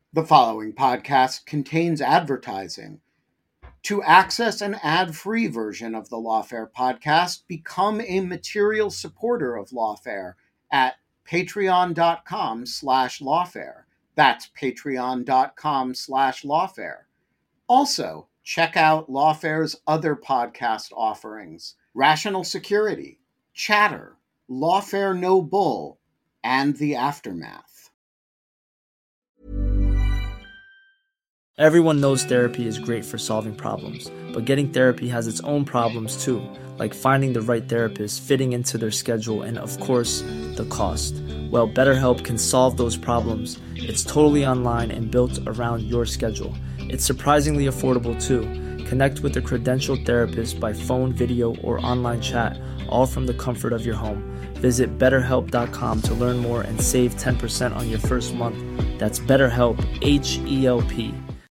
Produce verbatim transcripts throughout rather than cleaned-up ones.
The following podcast contains advertising. To access an ad-free version of the Lawfare podcast, become a material supporter of Lawfare at patreon.com slash lawfare. That's patreon.com slash lawfare. Also, check out Lawfare's other podcast offerings: Rational Security, Chatter, Lawfare No Bull, and The Aftermath. Everyone knows therapy is great for solving problems, but getting therapy has its own problems too, like finding the right therapist, fitting into their schedule, and of course, the cost. Well, BetterHelp can solve those problems. It's totally online and built around your schedule. It's surprisingly affordable too. Connect with a credentialed therapist by phone, video, or online chat, all from the comfort of your home. Visit better help dot com to learn more and save ten percent on your first month. That's BetterHelp, H E L P.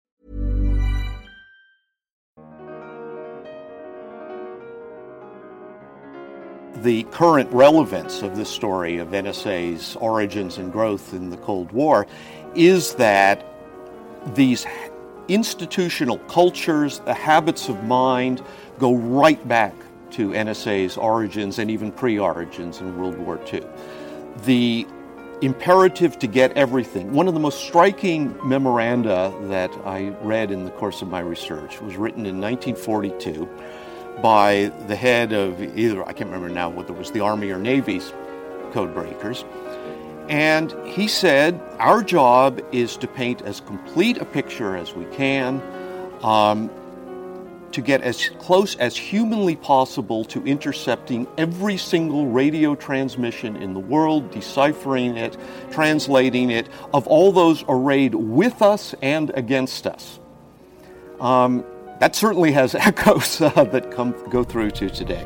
The current relevance of this story of N S A's origins and growth in the Cold War is that these institutional cultures, the habits of mind, go right back to N S A's origins and even pre-origins in World War Two. The imperative to get everything. One of the most striking memoranda that I read in the course of my research was written in nineteen forty-two by the head of either, I can't remember now whether it was the Army or Navy's code breakers. And he said, our job is to paint as complete a picture as we can, um, to get as close as humanly possible to intercepting every single radio transmission in the world, deciphering it, translating it, of all those arrayed with us and against us. Um, That certainly has echoes uh, that come go through to today.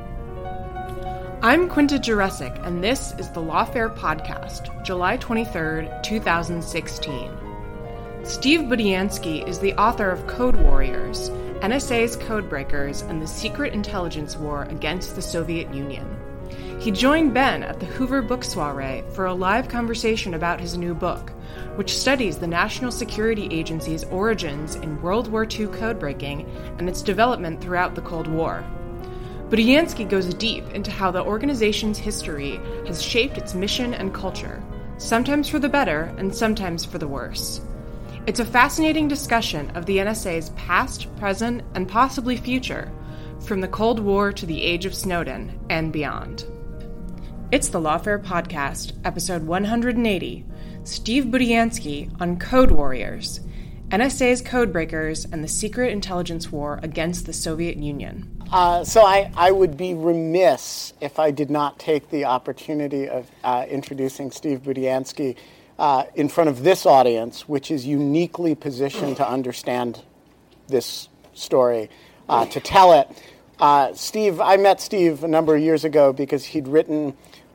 I'm Quinta Jurecic, and this is the Lawfare Podcast, July twenty-third, twenty sixteen. Steve Budiansky is the author of Code Warriors, N S A's Codebreakers, and the Secret Intelligence War Against the Soviet Union. He joined Ben at the Hoover Book Soiree for a live conversation about his new book, which studies the National Security Agency's origins in World War Two codebreaking and its development throughout the Cold War. Budiansky goes deep into how the organization's history has shaped its mission and culture, sometimes for the better and sometimes for the worse. It's a fascinating discussion of the N S A's past, present, and possibly future, from the Cold War to the age of Snowden and beyond. It's the Lawfare Podcast, episode one hundred eighty, Steve Budiansky on Code Warriors, N S A's Codebreakers and the Secret Intelligence War Against the Soviet Union. Uh, so I, I would be remiss if I did not take the opportunity of uh, introducing Steve Budiansky uh, in front of this audience, which is uniquely positioned to understand this story, uh, to tell it. Uh, Steve, I met Steve a number of years ago because he'd written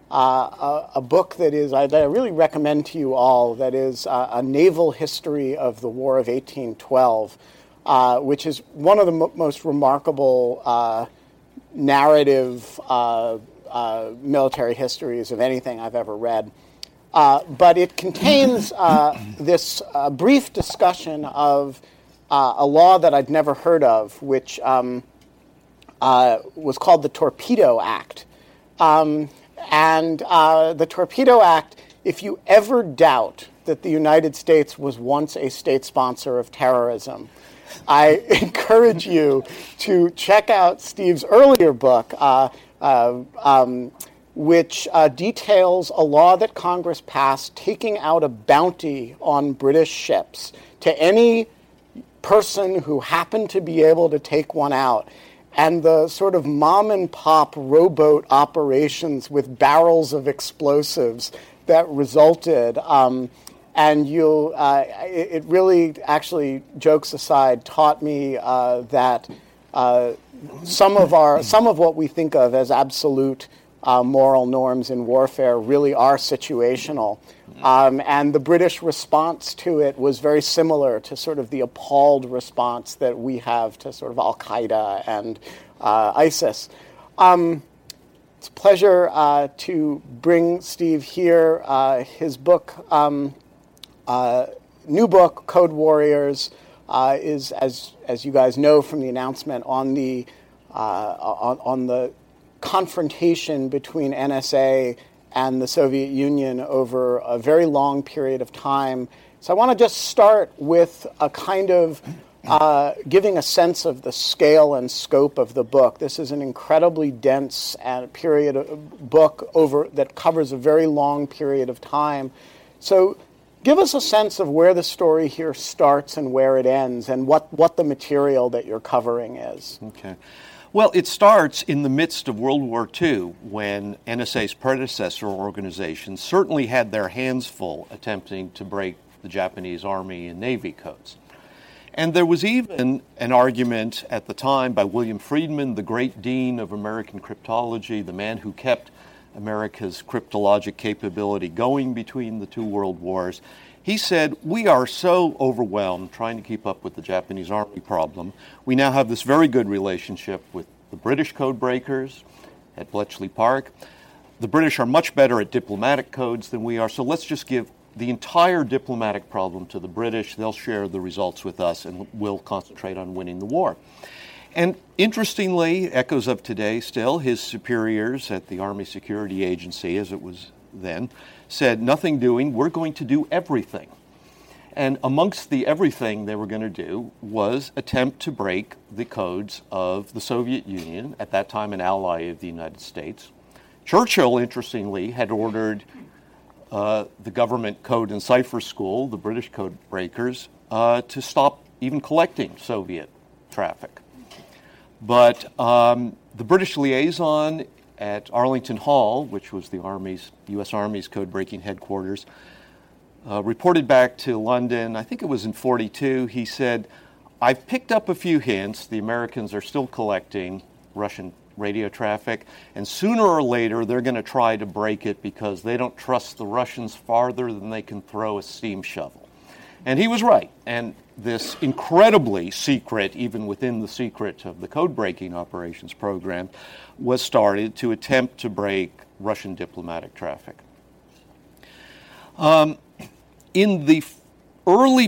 Uh, a, a book that is I, that I really recommend to you all, that is uh, a naval history of the War of eighteen twelve, uh, which is one of the mo- most remarkable uh, narrative uh, uh, military histories of anything I've ever read. Uh, but it contains uh, this uh, brief discussion of uh, a law that I'd never heard of, which um, uh, was called the Torpedo Act. Um, And uh, the Torpedo Act, if you ever doubt that the United States was once a state sponsor of terrorism, I encourage you to check out Steve's earlier book, uh, uh, um, which uh, details a law that Congress passed taking out a bounty on British ships to any person who happened to be able to take one out. And the sort of mom-and-pop rowboat operations with barrels of explosives that resulted. Um, and you'll, uh, it, it really, actually, jokes aside, taught me uh, that uh, some of our, some of what we think of as absolute uh, moral norms in warfare really are situational. Um, and the British response to it was very similar to sort of the appalled response that we have to sort of Al-Qaeda and uh, ISIS. Um, it's a pleasure uh, to bring Steve here. Uh, his book, um, uh, new book, Code Warriors, uh, is, as as you guys know from the announcement, on the uh, on, on the confrontation between N S A and the Soviet Union over a very long period of time. So I want to just start with a kind of uh, giving a sense of the scale and scope of the book. This is an incredibly dense uh, period of book over that covers a very long period of time. So give us a sense of where the story here starts and where it ends, and what, what the material that you're covering is. Okay. Well, it starts in the midst of World War Two, when N S A's predecessor organizations certainly had their hands full attempting to break the Japanese Army and Navy codes. And there was even an argument at the time by William Friedman, the great dean of American cryptology, the man who kept America's cryptologic capability going between the two world wars. He said, we are so overwhelmed trying to keep up with the Japanese Army problem. We now have this very good relationship with the British code breakers at Bletchley Park. The British are much better at diplomatic codes than we are, so let's just give the entire diplomatic problem to the British. They'll share the results with us, and we'll concentrate on winning the war. And interestingly, echoes of today still, his superiors at the Army Security Agency, as it was then, said, nothing doing, we're going to do everything. And amongst the everything they were going to do was attempt to break the codes of the Soviet Union, at that time an ally of the United States. Churchill, interestingly, had ordered uh, the government code and cipher school, the British code breakers, uh, to stop even collecting Soviet traffic. But um, the British liaison at Arlington Hall, which was the Army's, U S Army's code-breaking headquarters, uh, reported back to London, I think it was in forty-two, he said, I've picked up a few hints. The Americans are still collecting Russian radio traffic, and sooner or later they're going to try to break it because they don't trust the Russians farther than they can throw a steam shovel. And he was right. And this incredibly secret, even within the secret of the code-breaking operations program, was started to attempt to break Russian diplomatic traffic. Um, in the early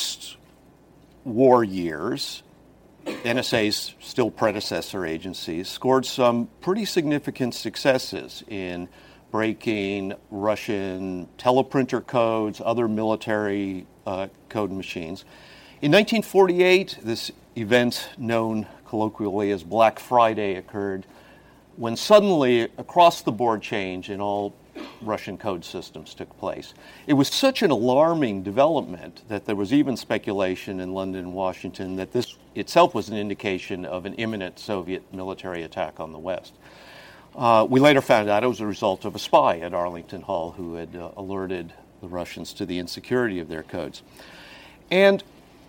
post-war years, N S A's still predecessor agencies scored some pretty significant successes in breaking Russian teleprinter codes, other military uh, code machines. In nineteen forty-eight, this event known colloquially as Black Friday occurred, when suddenly across-the-board change in all Russian code systems took place. It was such an alarming development that there was even speculation in London and Washington that this itself was an indication of an imminent Soviet military attack on the West. Uh, we later found out it was a result of a spy at Arlington Hall who had uh, alerted the Russians to the insecurity of their codes. And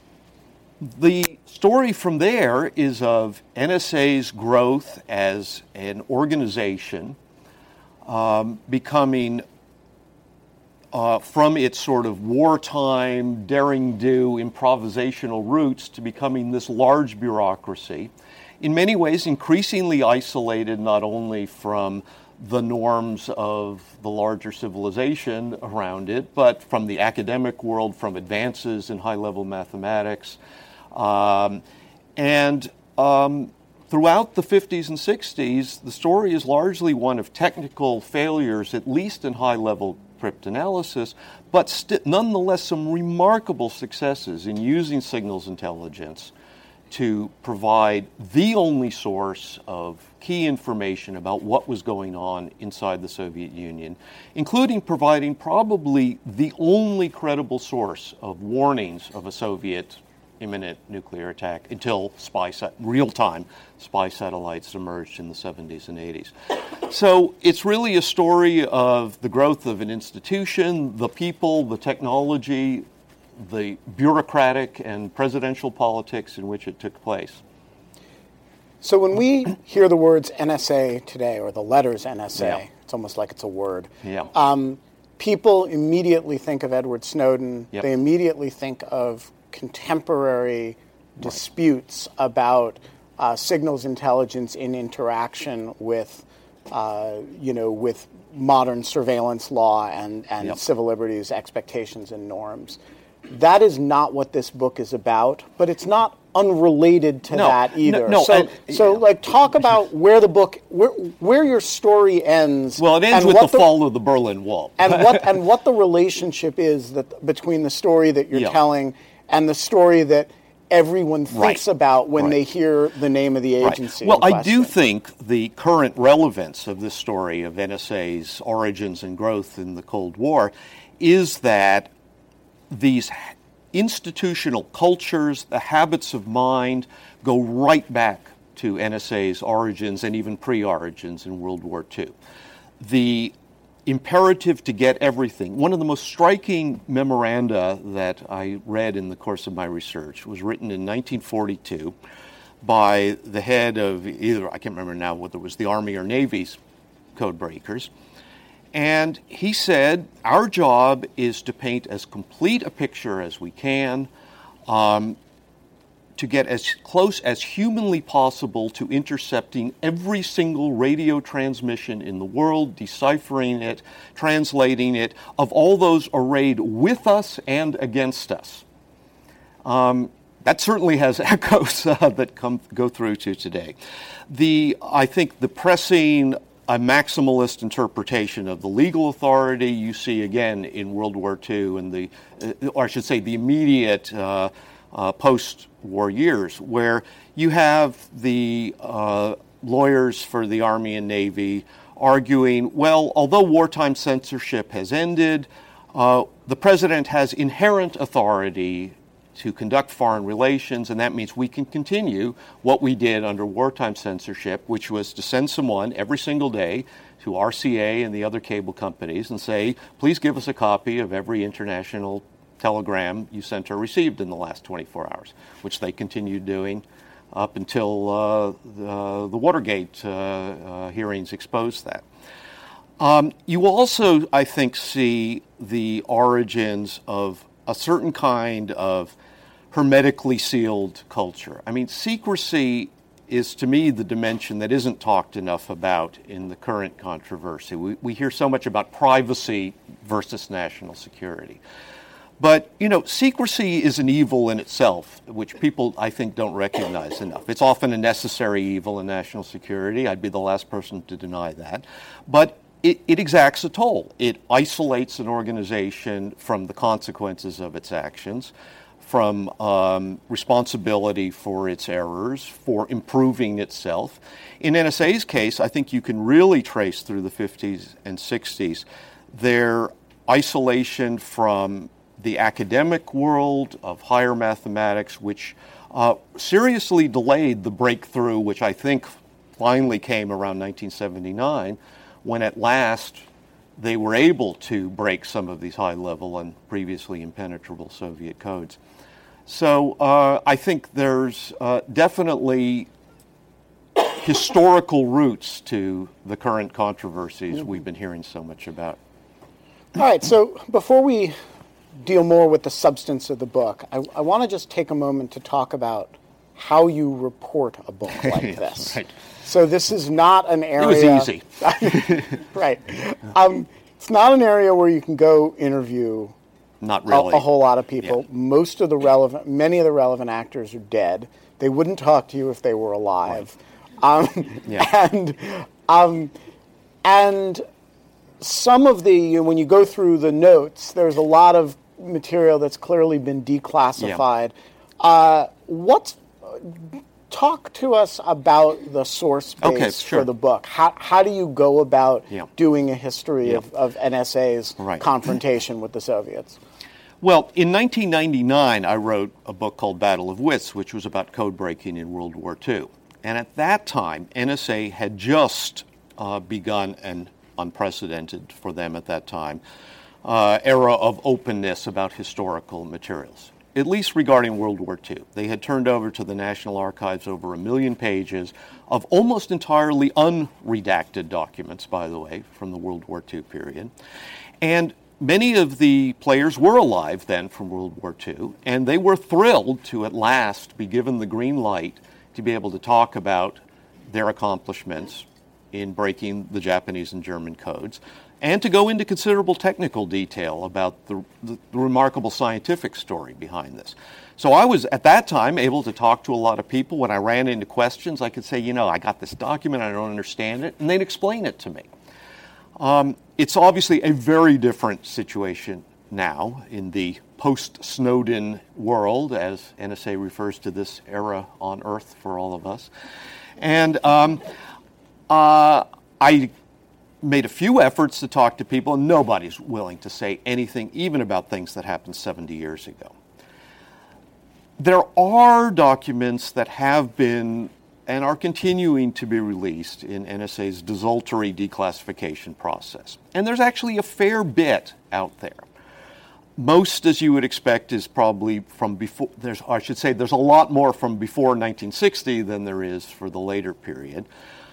the story from there is of N S A's growth as an organization, um, becoming, uh, from its sort of wartime, daring-do, improvisational roots to becoming this large bureaucracy, in many ways increasingly isolated not only from the norms of the larger civilization around it, but from the academic world, from advances in high-level mathematics. Um, and um, throughout the fifties and sixties, the story is largely one of technical failures, at least in high-level cryptanalysis, but st- nonetheless some remarkable successes in using signals intelligence to provide the only source of key information about what was going on inside the Soviet Union, including providing probably the only credible source of warnings of a Soviet imminent nuclear attack until spy sat- real-time spy satellites emerged in the seventies and eighties. So it's really a story of the growth of an institution, the people, the technology, the bureaucratic and presidential politics in which it took place. So when we hear the words N S A today, or the letters N S A, Yeah. it's almost like it's a word. Yeah. Um, people immediately think of Edward Snowden. Yep. They immediately think of contemporary disputes about uh, signals intelligence in interaction with, uh, you know, with modern surveillance law and, and Yep. civil liberties expectations and norms. that is not what this book is about, but it's not unrelated to No, that either. no, no, so, and- so yeah. like, talk about where the book, where, where your story ends. Well, it ends and with what the, fall of the Berlin Wall. and what and what the relationship is that between the story that you're Yeah. telling and the story that everyone thinks Right. about when Right. they hear the name of the Right. agency. Well, in I do question. think the current relevance of this story of N S A's origins and growth in the Cold War is that these institutional cultures, the habits of mind, go right back to N S A's origins and even pre-origins in World War Two. The imperative to get everything. One of the most striking memoranda that I read in the course of my research was written in nineteen forty-two by the head of either, I can't remember now whether it was the Army or Navy's code breakers. And he said, our job is to paint as complete a picture as we can, um, to get as close as humanly possible to intercepting every single radio transmission in the world, deciphering it, translating it, of all those arrayed with us and against us. Um, that certainly has echoes uh, that come go through to today. The I think the pressing a maximalist interpretation of the legal authority you see again in World War Two and the, uh, or I should say, the immediate uh, uh, post-war years, where you have the uh, lawyers for the Army and Navy arguing, well, although wartime censorship has ended, uh, the president has inherent authority to conduct foreign relations, and that means we can continue what we did under wartime censorship, which was to send someone every single day to R C A and the other cable companies and say, please give us a copy of every international telegram you sent or received in the last twenty-four hours, which they continued doing up until uh, the, the Watergate uh, uh, hearings exposed that. Um, you also, I think, see the origins of a certain kind of hermetically sealed culture. I mean, secrecy is, to me, the dimension that isn't talked enough about in the current controversy. We, we hear so much about privacy versus national security. But, you know, secrecy is an evil in itself, which people, I think, don't recognize enough. It's often a necessary evil in national security. I'd be the last person to deny that. But It, it exacts a toll. It isolates an organization from the consequences of its actions, from um, responsibility for its errors, for improving itself. In N S A's case, I think you can really trace through the fifties and sixties their isolation from the academic world of higher mathematics, which uh, seriously delayed the breakthrough, which I think finally came around nineteen seventy-nine, when at last they were able to break some of these high-level and previously impenetrable Soviet codes. So uh, I think there's uh, definitely historical roots to the current controversies we've been hearing so much about. All right, so before we deal more with the substance of the book, I, I want to just take a moment to talk about how you report a book like this. Right. So this is not an area... It was easy. Right. Um, it's not an area where you can go interview Not a, really. a whole lot of people. Yeah. Most of the relevant, many of the relevant actors are dead. They wouldn't talk to you if they were alive. Um, Yeah. And um, and some of the, when you go through the notes, there's a lot of material that's clearly been declassified. Uh, what's Talk to us about the source base Okay, sure. for the book. How how do you go about Yeah. doing a history Yeah. of, of N S A's Right. confrontation with the Soviets? Well, in nineteen ninety-nine, I wrote a book called Battle of Wits, which was about code breaking in World War Two. And at that time, N S A had just uh, begun an unprecedented, for them at that time, uh, era of openness about historical materials, at least regarding World War Two. They had turned over to the National Archives over a million pages of almost entirely unredacted documents, by the way, from the World War Two period. And many of the players were alive then from World War Two, and they were thrilled to at last be given the green light to be able to talk about their accomplishments in breaking the Japanese and German codes, and to go into considerable technical detail about the, the, the remarkable scientific story behind this. So I was, at that time, able to talk to a lot of people. When I ran into questions, I could say, you know, I got this document, I don't understand it, and they'd explain it to me. Um, it's obviously a very different situation now in the post-Snowden world, as N S A refers to this era on Earth for all of us. And um, uh, I made a few efforts to talk to people, and nobody's willing to say anything, even about things that happened seventy years ago. There are documents that have been and are continuing to be released in N S A's desultory declassification process. And there's actually a fair bit out there. Most, as you would expect, is probably from before, there's, I should say, there's a lot more from before nineteen sixty than there is for the later period.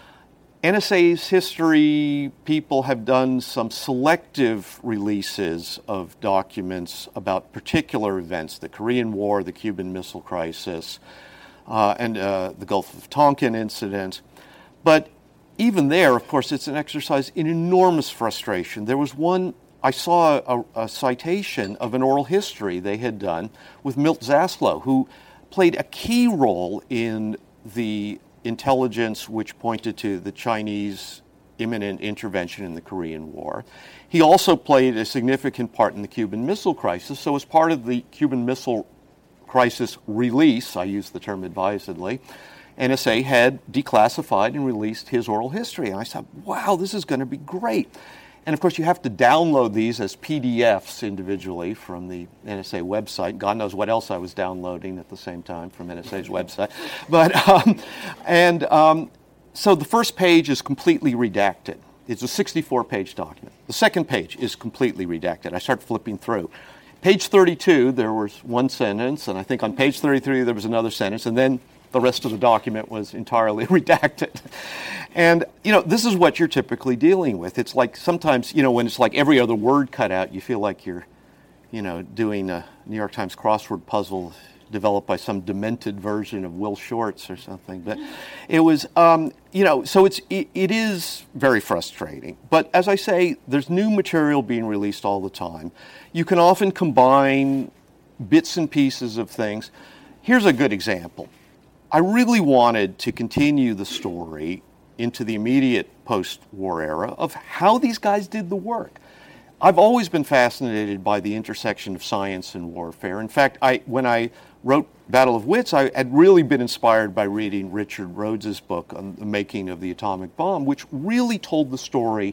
N S A's history people have done some selective releases of documents about particular events, the Korean War, the Cuban Missile Crisis, uh, and uh, the Gulf of Tonkin incident. But even there, of course, it's an exercise in enormous frustration. There was one, I saw a, a citation of an oral history they had done with Milt Zaslow, who played a key role in the intelligence which pointed to the Chinese imminent intervention in the Korean War. He also played a significant part in the Cuban Missile Crisis. So as part of the Cuban Missile Crisis release, I use the term advisedly, N S A had declassified and released his oral history. And I said, wow, this is going to be great. And of course, you have to download these as P D Fs individually from the N S A website. God knows what else I was downloading at the same time from N S A's website. But um, and um, so the first page is completely redacted. It's a sixty-four page document. The second page is completely redacted. I start flipping through. Page thirty-two, there was one sentence, and I think on page thirty-three there was another sentence, and then the rest of the document was entirely redacted. And, you know, this is what you're typically dealing with. It's like sometimes, you know, when it's like every other word cut out, you feel like you're, you know, doing a New York Times crossword puzzle developed by some demented version of Will Shortz or something. But it was, um, you know, so it's it, it is very frustrating. But as I say, there's new material being released all the time. You can often combine bits and pieces of things. Here's a good example. I really wanted to continue the story into the immediate post-war era of how these guys did the work. I've always been fascinated by the intersection of science and warfare. In fact, I, when I wrote Battle of Wits, I had really been inspired by reading Richard Rhodes's book on the making of the atomic bomb, which really told the story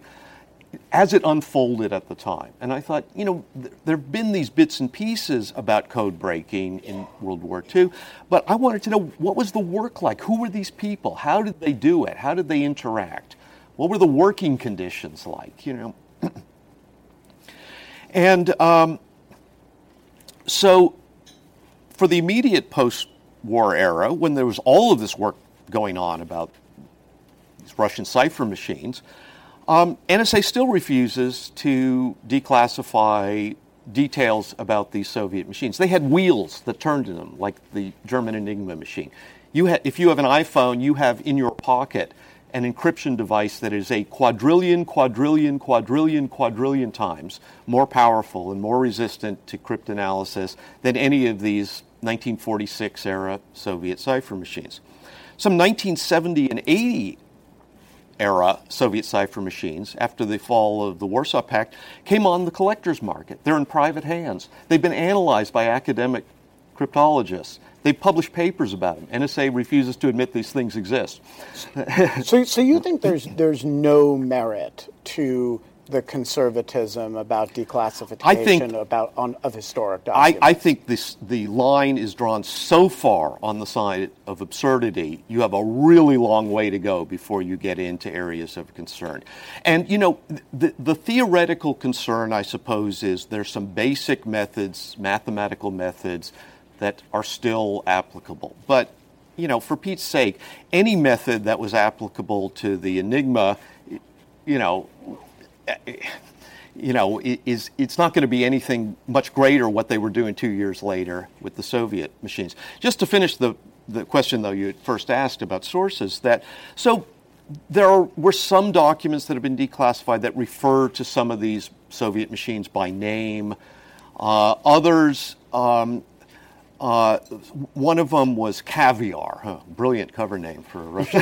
as it unfolded at the time. And I thought, you know, th- there have been these bits and pieces about code breaking in World War Two, but I wanted to know, what was the work like? Who were these people? How did they do it? How did they interact? What were the working conditions like, you know? And um, so for the immediate post-war era, when there was all of this work going on about these Russian cipher machines, Um, N S A still refuses to declassify details about these Soviet machines. They had wheels that turned in them, like the German Enigma machine. You ha- if you have an iPhone, you have in your pocket an encryption device that is a quadrillion, quadrillion, quadrillion, quadrillion times more powerful and more resistant to cryptanalysis than any of these nineteen forty-six era Soviet cipher machines. Some nineteen seventy and eighty era Soviet cipher machines, after the fall of the Warsaw Pact, came on the collector's market. They're in private hands. They've been analyzed by academic cryptologists. They publish papers about them. N S A refuses to admit these things exist. so, so you think there's there's no merit to the conservatism about declassification I think, about on, of historic documents? I, I think this the line is drawn so far on the side of absurdity, you have a really long way to go before you get into areas of concern. And, you know, the, the theoretical concern, I suppose, is there's some basic methods, mathematical methods, that are still applicable. But, you know, for Pete's sake, any method that was applicable to the Enigma, you know, you know, is it's not going to be anything much greater what they were doing two years later with the Soviet machines. Just to finish the, the question, though, you had first asked about sources, that so there are, were some documents that have been declassified that refer to some of these Soviet machines by name. Uh, others, um, uh, one of them was Caviar, huh, brilliant cover name for a Russian.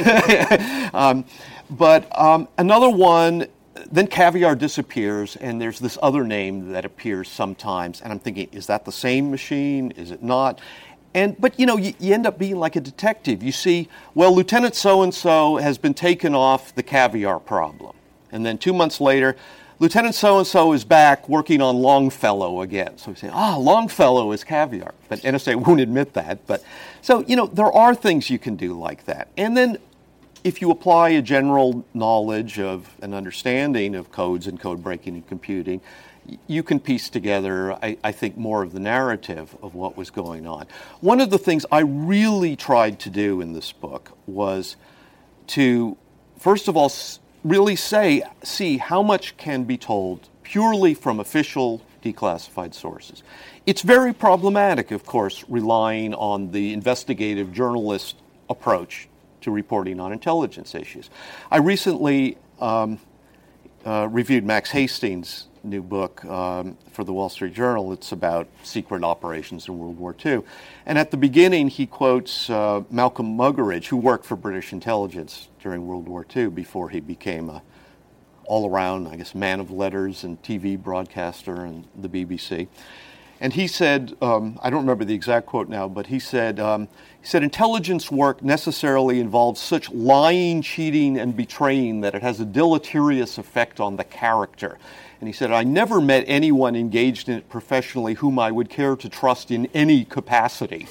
um, but um, another one, then Caviar disappears, and there's this other name that appears sometimes, and I'm thinking, is that the same machine? Is it not? And but you know, you, you end up being like a detective. You see, well, Lieutenant so-and-so has been taken off the Caviar problem, and then two months later, Lieutenant so-and-so is back working on Longfellow again. So we say, ah, Longfellow is Caviar. But N S A won't admit that. But so, you know, there are things you can do like that. And then if you apply a general knowledge of an understanding of codes and code breaking and computing, you can piece together, I, I think, more of the narrative of what was going on. One of the things I really tried to do in this book was to, first of all, really say, see how much can be told purely from official declassified sources. It's very problematic, of course, relying on the investigative journalist approach to reporting on intelligence issues. I recently um, uh, reviewed Max Hastings' new book um, for the Wall Street Journal. It's about secret operations in World War Two. And at the beginning, he quotes uh, Malcolm Muggeridge, who worked for British intelligence during World War Two before he became a all-around, I guess, man of letters and T V broadcaster and the B B C. And he said, um, I don't remember the exact quote now, but he said, um, he said, intelligence work necessarily involves such lying, cheating, and betraying that it has a deleterious effect on the character. And he said, I never met anyone engaged in it professionally whom I would care to trust in any capacity.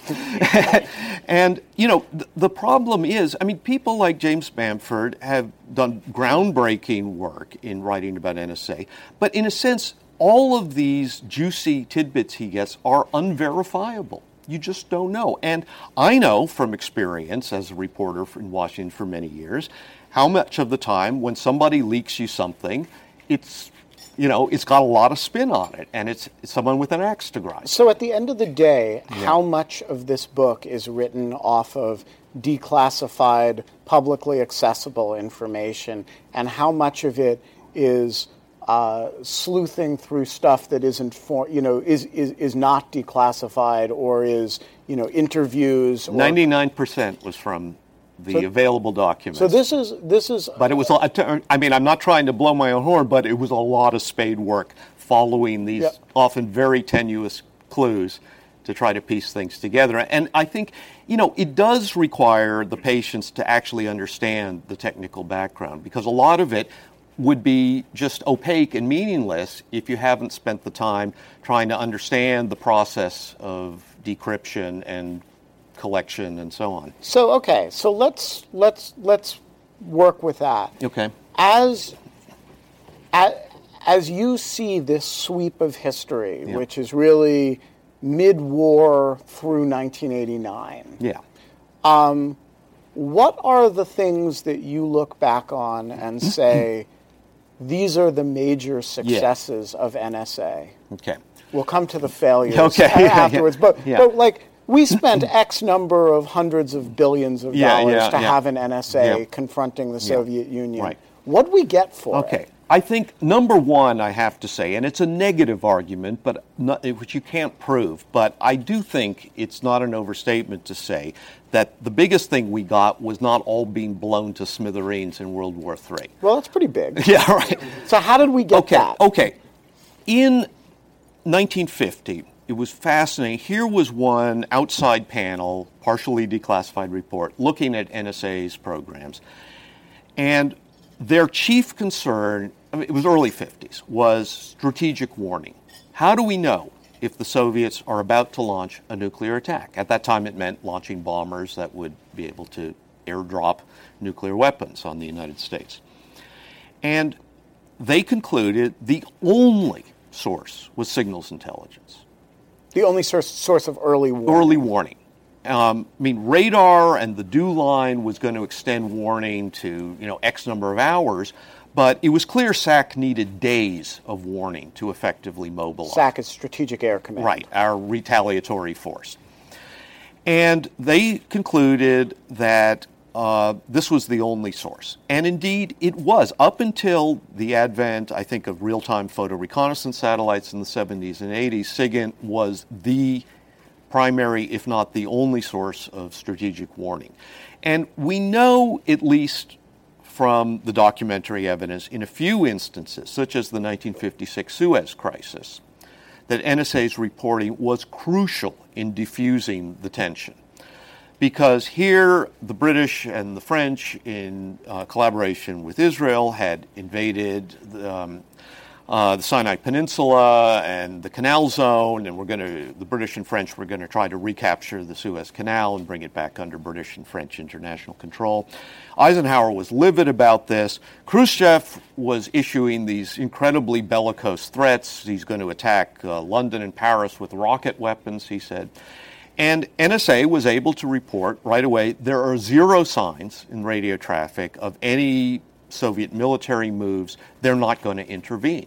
And, you know, th- the problem is, I mean, people like James Bamford have done groundbreaking work in writing about N S A, but in a sense, all of these juicy tidbits he gets are unverifiable. You just don't know. And I know from experience as a reporter in Washington for many years, how much of the time when somebody leaks you something, it's, you know, it's got a lot of spin on it, and it's, it's someone with an axe to grind. So at the end of the day, yeah. how much of this book is written off of declassified, publicly accessible information, and how much of it is Uh, sleuthing through stuff that isn't, for, you know, is, is is not declassified, or is, you know, interviews? Or, ninety-nine percent was from the so, available documents. So this is this is. But it was. I mean, I'm not trying to blow my own horn, but it was a lot of spade work following these yep. often very tenuous clues to try to piece things together. And I think, you know, it does require the patience to actually understand the technical background, because a lot of it would be just opaque and meaningless if you haven't spent the time trying to understand the process of decryption and collection and so on. So okay, so let's let's let's work with that. Okay. As as, as you see this sweep of history, yeah. which is really mid-war through nineteen eighty-nine. Yeah. Um, what are the things that you look back on and say, these are the major successes yeah. of N S A? Okay. We'll come to the failures okay. afterwards. yeah. But, yeah. but, like, we spent X number of hundreds of billions of yeah, dollars yeah, to yeah. have an N S A yeah. confronting the yeah. Soviet Union. Right. What do we get for okay. it? Okay. I think, number one, I have to say, and it's a negative argument, but not, which you can't prove, but I do think it's not an overstatement to say that the biggest thing we got was not all being blown to smithereens in World War Three. Well, that's pretty big. Yeah, right. So how did we get okay, that? Okay. In nineteen fifty, it was fascinating. Here was one outside panel, partially declassified report, looking at N S A's programs. And their chief concern, I mean, it was early fifties, was strategic warning. How do we know if the Soviets are about to launch a nuclear attack? At that time, it meant launching bombers that would be able to airdrop nuclear weapons on the United States. And they concluded the only source was signals intelligence. The only source, source of early warning. Early warning. Um, I mean, radar and the dew line was going to extend warning to, you know, X number of hours, but it was clear S A C needed days of warning to effectively mobilize. S A C is Strategic Air Command. Right, our retaliatory force. And they concluded that uh, this was the only source. And indeed, it was. Up until the advent, I think, of real-time photo reconnaissance satellites in the seventies and eighties, SIGINT was the primary, if not the only source of strategic warning. And we know, at least from the documentary evidence, in a few instances, such as the nineteen fifty-six Suez Crisis, that N S A's reporting was crucial in diffusing the tension. Because here, the British and the French, in uh, collaboration with Israel, had invaded um, uh, the Sinai Peninsula and the Canal Zone, and we're going to, the British and French were going to try to recapture the Suez Canal and bring it back under British and French international control. Eisenhower was livid about this. Khrushchev was issuing these incredibly bellicose threats. He's going to attack uh, London and Paris with rocket weapons, he said. And N S A was able to report right away there are zero signs in radio traffic of any Soviet military moves. They're not going to intervene.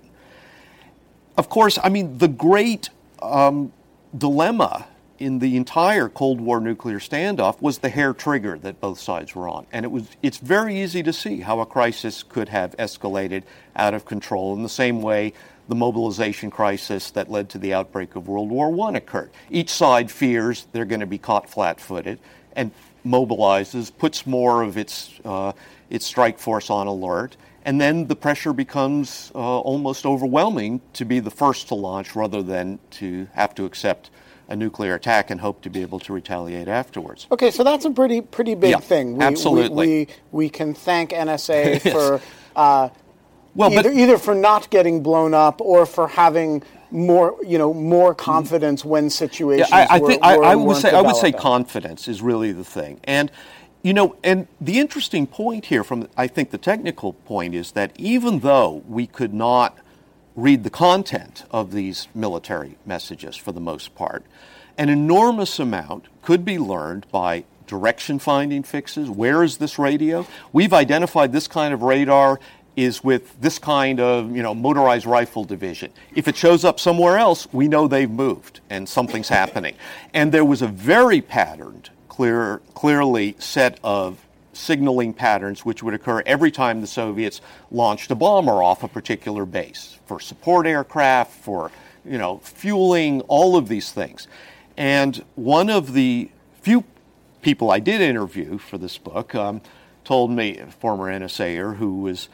Of course, I mean, the great um, dilemma in the entire Cold War nuclear standoff was the hair trigger that both sides were on. And it was it's very easy to see how a crisis could have escalated out of control in the same way the mobilization crisis that led to the outbreak of World War One occurred. Each side fears they're going to be caught flat-footed and mobilizes, puts more of its uh, its strike force on alert, and then the pressure becomes uh, almost overwhelming to be the first to launch rather than to have to accept a nuclear attack and hope to be able to retaliate afterwards. Okay, so that's a pretty pretty big yeah, thing. We, absolutely. We, we, we can thank N S A yes. for uh, well, either, but, either for not getting blown up or for having more, you know, more confidence when situations yeah, I, I were, think, were, I, I would say developing. I would say confidence is really the thing. And you know, and the interesting point here from, I think, the technical point is that even though we could not read the content of these military messages for the most part, an enormous amount could be learned by direction finding fixes. Where is this radio? We've identified this kind of radar is with this kind of, you know, motorized rifle division. If it shows up somewhere else, we know they've moved and something's happening. And there was a very patterned, clear, clearly set of signaling patterns which would occur every time the Soviets launched a bomber off a particular base for support aircraft, for, you know, fueling, all of these things. And one of the few people I did interview for this book um, told me, a former N S A er who was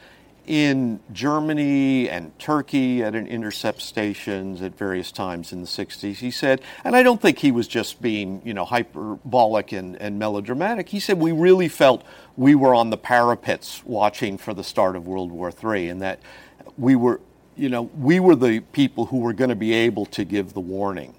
in Germany and Turkey at an intercept stations at various times in the sixties, he said, and I don't think he was just being, you know, hyperbolic and, and melodramatic, he said we really felt we were on the parapets watching for the start of World War Three, and that we were, you know, we were the people who were going to be able to give the warning.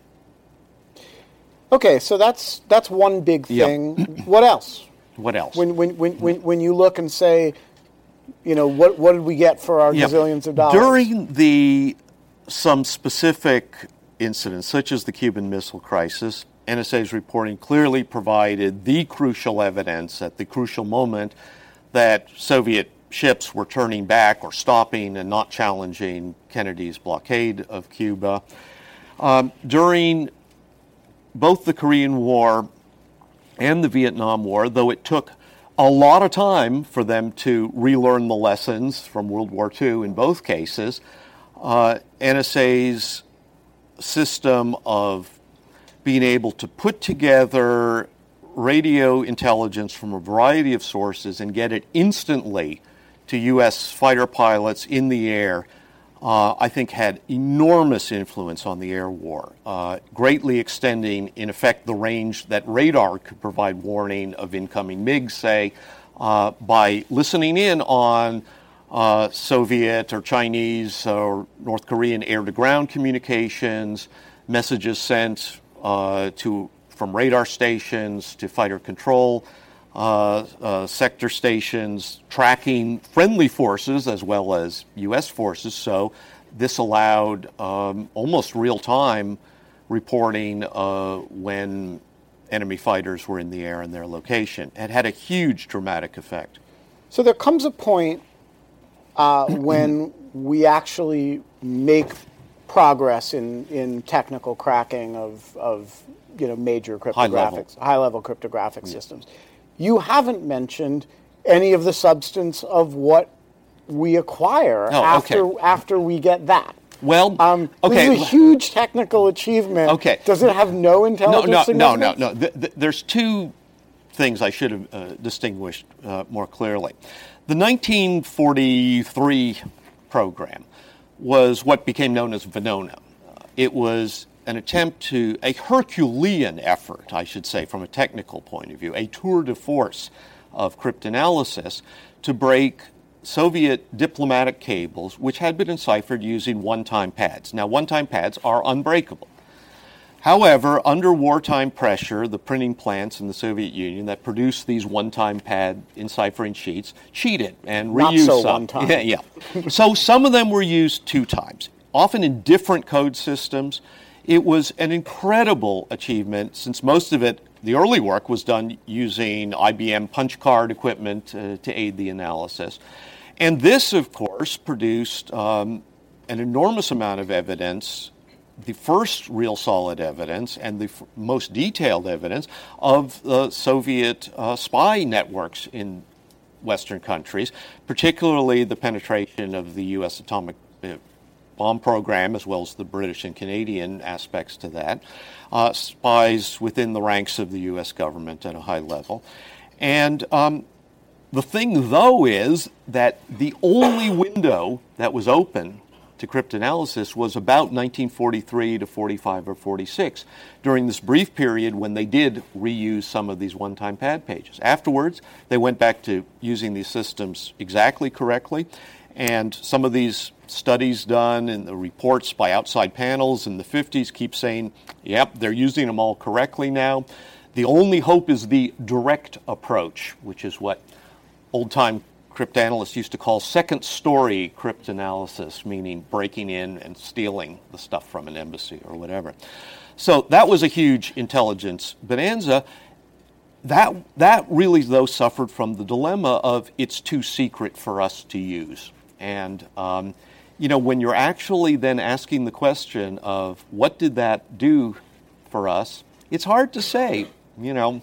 Okay, so that's that's one big thing. Yep. What else? What else? When when, when when when you look and say, you know, what what did we get for our yep. gazillions of dollars? During the some specific incidents, such as the Cuban Missile Crisis, N S A's reporting clearly provided the crucial evidence at the crucial moment that Soviet ships were turning back or stopping and not challenging Kennedy's blockade of Cuba. Um, during both the Korean War and the Vietnam War, though it took a lot of time for them to relearn the lessons from World War Two in both cases, uh, N S A's system of being able to put together radio intelligence from a variety of sources and get it instantly to U S fighter pilots in the air, uh, I think had enormous influence on the air war, uh, greatly extending, in effect, the range that radar could provide warning of incoming MiGs, say, uh, by listening in on uh, Soviet or Chinese or North Korean air-to-ground communications, messages sent uh, to from radar stations to fighter control Uh, uh, sector stations, tracking friendly forces as well as U S forces. So this allowed um, almost real-time reporting uh, when enemy fighters were in the air and their location. It had a huge dramatic effect. So there comes a point uh, when we actually make progress in, in technical cracking of, of you know major cryptographics, high-level, high-level cryptographic yeah. systems. you haven't mentioned any of the substance of what we acquire Oh, after okay. after we get that. Well, Um, okay. This is a huge technical achievement. Okay. Does it have no No, intelligence no, no, significance? no, no. Th- th- there's two things I should have uh, distinguished uh, more clearly. The nineteen forty-three program was what became known as Venona. Uh, it was an attempt to, a Herculean effort, I should say, from a technical point of view, a tour de force of cryptanalysis to break Soviet diplomatic cables, which had been enciphered using one-time pads. Now, one-time pads are unbreakable. However, under wartime pressure, the printing plants in the Soviet Union that produced these one-time pad enciphering sheets cheated and Not reused so some. one-time. Yeah, yeah. So some of them were used two times, often in different code systems. It was an incredible achievement since most of it, the early work, was done using I B M punch card equipment uh, to aid the analysis. And this, of course, produced um, an enormous amount of evidence, the first real solid evidence and the f- most detailed evidence of the Soviet uh, spy networks in Western countries, particularly the penetration of the U S atomic uh, bomb program, as well as the British and Canadian aspects to that, uh, spies within the ranks of the U S government at a high level. And um, the thing, though, is that the only window that was open to cryptanalysis was about nineteen forty-three to forty-five or forty-six, during this brief period when they did reuse some of these one-time pad pages. Afterwards, they went back to using these systems exactly correctly, and some of these studies done and the reports by outside panels in the fifties keep saying, yep, they're using them all correctly now. The only hope is the direct approach, which is what old-time cryptanalysts used to call second-story cryptanalysis, meaning breaking in and stealing the stuff from an embassy or whatever. So that was a huge intelligence bonanza. That, that really, though, suffered from the dilemma of it's too secret for us to use. And, um, you know, when you're actually then asking the question of what did that do for us, it's hard to say, you know.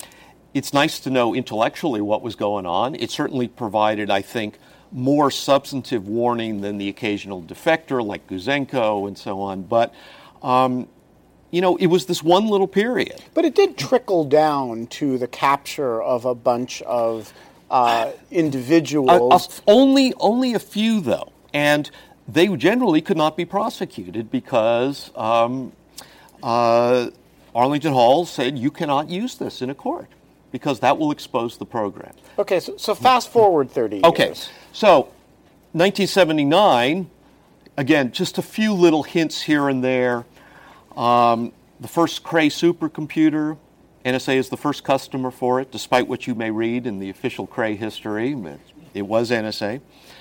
It's nice to know intellectually what was going on. It certainly provided, I think, more substantive warning than the occasional defector like Guzenko and so on. But, um, you know, it was this one little period. But it did trickle down to the capture of a bunch of uh, individuals. A, a, only, only a few, though. And they generally could not be prosecuted because um, uh, Arlington Hall said you cannot use this in a court, because that will expose the program. Okay, so, so fast forward thirty years. Okay, so nineteen seventy-nine, again, just a few little hints here and there. Um, the first Cray supercomputer, N S A is the first customer for it, despite what you may read in the official Cray history. It was N S A.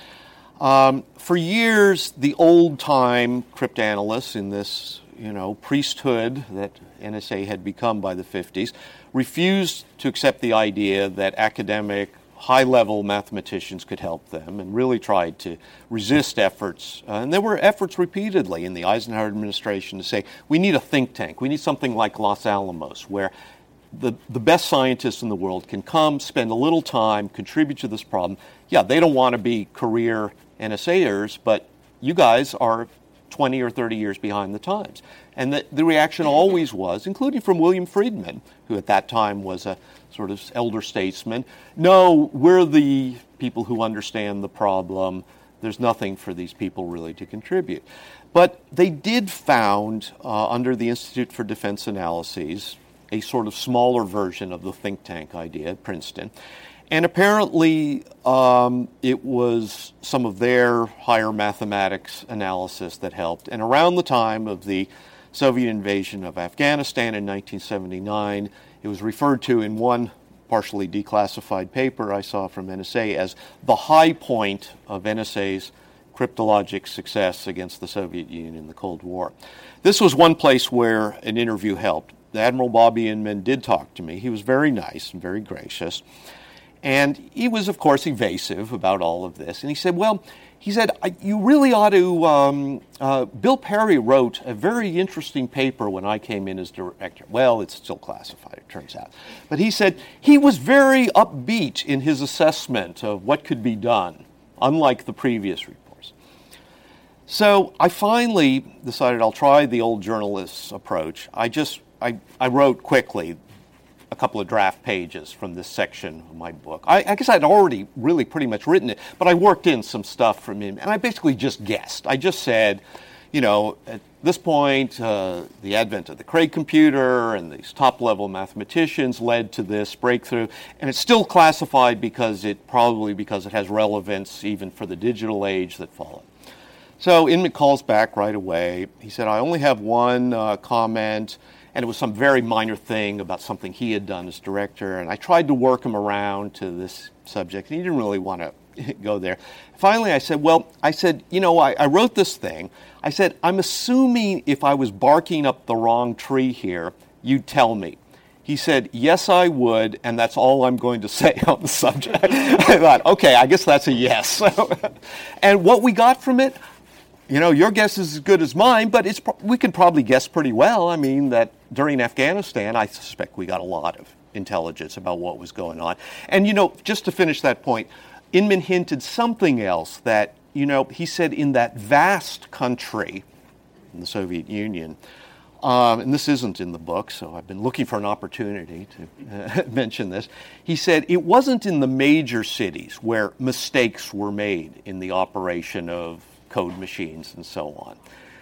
Um, for years, the old-time cryptanalysts in this, you know, priesthood that N S A had become by the fifties refused to accept the idea that academic, high-level mathematicians could help them, and really tried to resist efforts. Uh, and there were efforts repeatedly in the Eisenhower administration to say, we need a think tank. We need something like Los Alamos, where the, the best scientists in the world can come, spend a little time, contribute to this problem. Yeah, they don't want to be career N S A ers, but you guys are twenty or thirty years behind the times. And the, the reaction always was, including from William Friedman, who at that time was a sort of elder statesman, no, we're the people who understand the problem. There's nothing for these people really to contribute. But they did found, uh, under the Institute for Defense Analyses, a sort of smaller version of the think tank idea at Princeton. And apparently um, it was some of their higher mathematics analysis that helped. And around the time of the Soviet invasion of Afghanistan in nineteen seventy-nine, it was referred to in one partially declassified paper I saw from N S A as the high point of N S A's cryptologic success against the Soviet Union in the Cold War. This was one place where an interview helped. Admiral Bobby Inman did talk to me. He was very nice and very gracious. And he was, of course, evasive about all of this. And he said, well, he said, you really ought to, um, uh, Bill Perry wrote a very interesting paper when I came in as director. Well, it's still classified, it turns out. But he said he was very upbeat in his assessment of what could be done, unlike the previous reports. So I finally decided I'll try the old journalist's approach. I just, I, I wrote quickly a couple of draft pages from this section of my book. I, I guess I'd already really pretty much written it, but I worked in some stuff from him, and I basically just guessed. I just said, you know, at this point, uh, the advent of the Craig computer and these top-level mathematicians led to this breakthrough, and it's still classified because it probably because it has relevance even for the digital age that followed. So Inman calls back right away. He said, I only have one uh, comment, and it was some very minor thing about something he had done as director, and I tried to work him around to this subject, and he didn't really want to go there. Finally, I said, well, I said, you know, I, I wrote this thing. I said, I'm assuming if I was barking up the wrong tree here, you'd tell me. He said, yes, I would, and that's all I'm going to say on the subject. I thought, okay, I guess that's a yes. And what we got from it, you know, your guess is as good as mine, but it's we could probably guess pretty well. I mean, that during Afghanistan, I suspect we got a lot of intelligence about what was going on. And, you know, just to finish that point, Inman hinted something else that, you know, he said in that vast country, in the Soviet Union, um, and this isn't in the book, so I've been looking for an opportunity to uh, mention this. He said it wasn't in the major cities where mistakes were made in the operation of code machines and so on.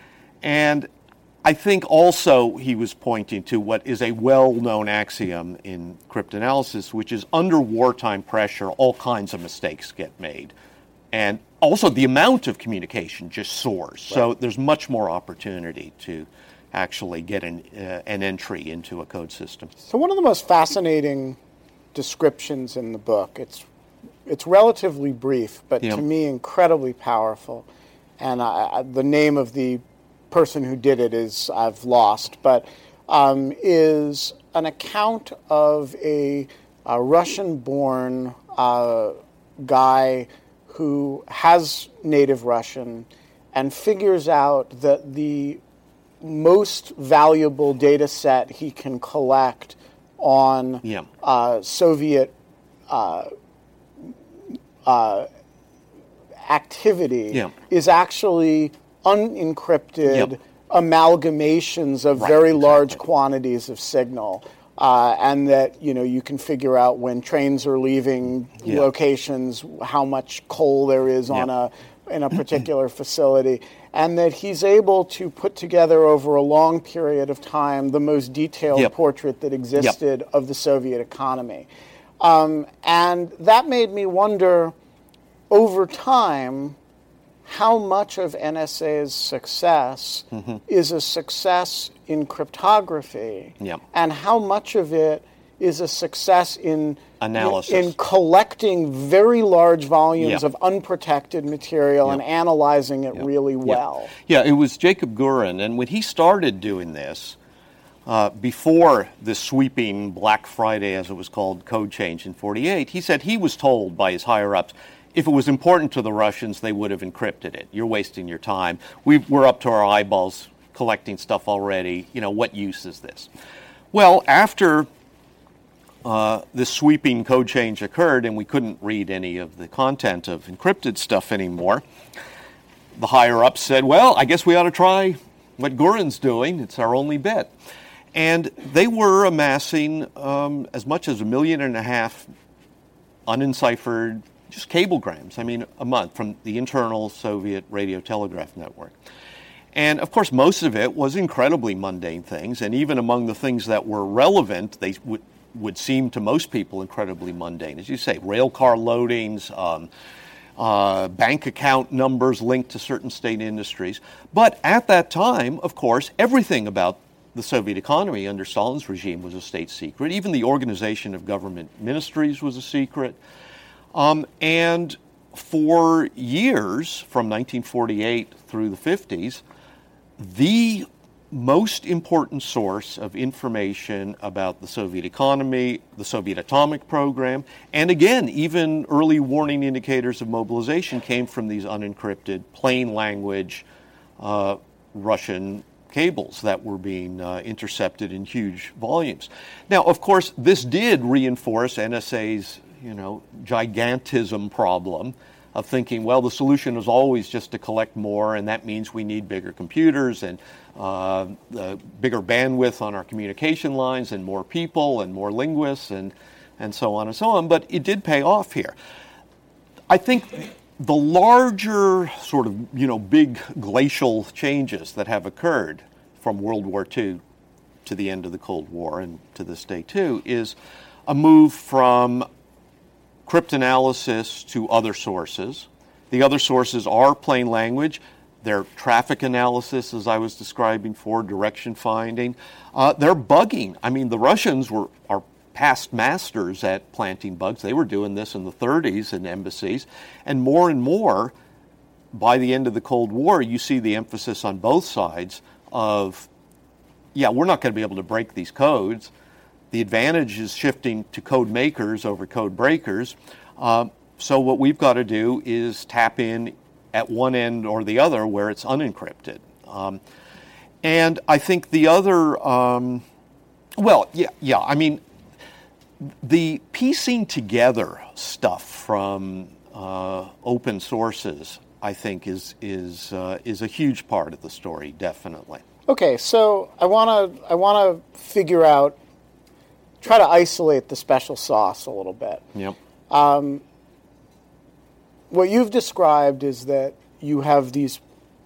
And I think also he was pointing to what is a well-known axiom in cryptanalysis, which is under wartime pressure, all kinds of mistakes get made. And also the amount of communication just soars. Right. So there's much more opportunity to actually get an, uh, an entry into a code system. So one of the most fascinating descriptions in the book, it's, it's relatively brief, but yeah. to me incredibly powerful. And I, the name of the person who did it is I've lost, but um, is an account of a, a Russian-born uh, guy who has native Russian and figures out that the most valuable data set he can collect on yeah. uh, Soviet uh, uh, activity yeah. is actually unencrypted yep. amalgamations of right, very exactly. large quantities of signal, uh, and that you know you can figure out when trains are leaving yeah. locations how much coal there is yep. on a in a particular facility, and that he's able to put together over a long period of time the most detailed yep. portrait that existed yep. of the Soviet economy, um, and that made me wonder. Over time, how much of N S A's success mm-hmm. is a success in cryptography, yep. and how much of it is a success in analysis, in, in collecting very large volumes yep. of unprotected material yep. and analyzing it yep. really yep. well. Yeah, it was Jacob Gurin, and when he started doing this, uh, before the sweeping Black Friday, as it was called, code change in forty-eight, he said he was told by his higher-ups, if it was important to the Russians, they would have encrypted it. You're wasting your time. We, we're up to our eyeballs collecting stuff already. You know, what use is this? Well, after uh, this sweeping code change occurred and we couldn't read any of the content of encrypted stuff anymore, the higher-ups said, well, I guess we ought to try what Gurin's doing. It's our only bet. And they were amassing um, as much as a million and a half unenciphered just cablegrams, I mean, a month from the internal Soviet radio telegraph network. And, of course, most of it was incredibly mundane things, and even among the things that were relevant, they would, would seem to most people incredibly mundane. As you say, rail car loadings, um, uh, bank account numbers linked to certain state industries. But at that time, of course, everything about the Soviet economy under Stalin's regime was a state secret. Even the organization of government ministries was a secret. Um, and for years, from nineteen forty-eight through the fifties, the most important source of information about the Soviet economy, the Soviet atomic program, and again, even early warning indicators of mobilization came from these unencrypted, plain language uh, Russian cables that were being uh, intercepted in huge volumes. Now, of course, this did reinforce N S A's, you know, gigantism problem of thinking, well, the solution is always just to collect more, and that means we need bigger computers and uh, the bigger bandwidth on our communication lines and more people and more linguists and, and so on and so on. But it did pay off here. I think the larger sort of, you know, big glacial changes that have occurred from World War Two to the end of the Cold War and to this day too is a move from cryptanalysis to other sources. The other sources are plain language. They're traffic analysis, as I was describing for direction finding. Uh, they're bugging. I mean, the Russians were are past masters at planting bugs. They were doing this in the thirties in embassies. And more and more, by the end of the Cold War, you see the emphasis on both sides of, yeah, we're not going to be able to break these codes. The advantage is shifting to code makers over code breakers. Uh, so what we've got to do is tap in at one end or the other where it's unencrypted. Um, and I think the other, um, well, yeah, yeah, I mean, the piecing together stuff from uh, open sources, I think, is is uh, is a huge part of the story, definitely. Okay, so I want to I want to figure out, try to isolate the special sauce a little bit. Yep. Um, what you've described is that you have these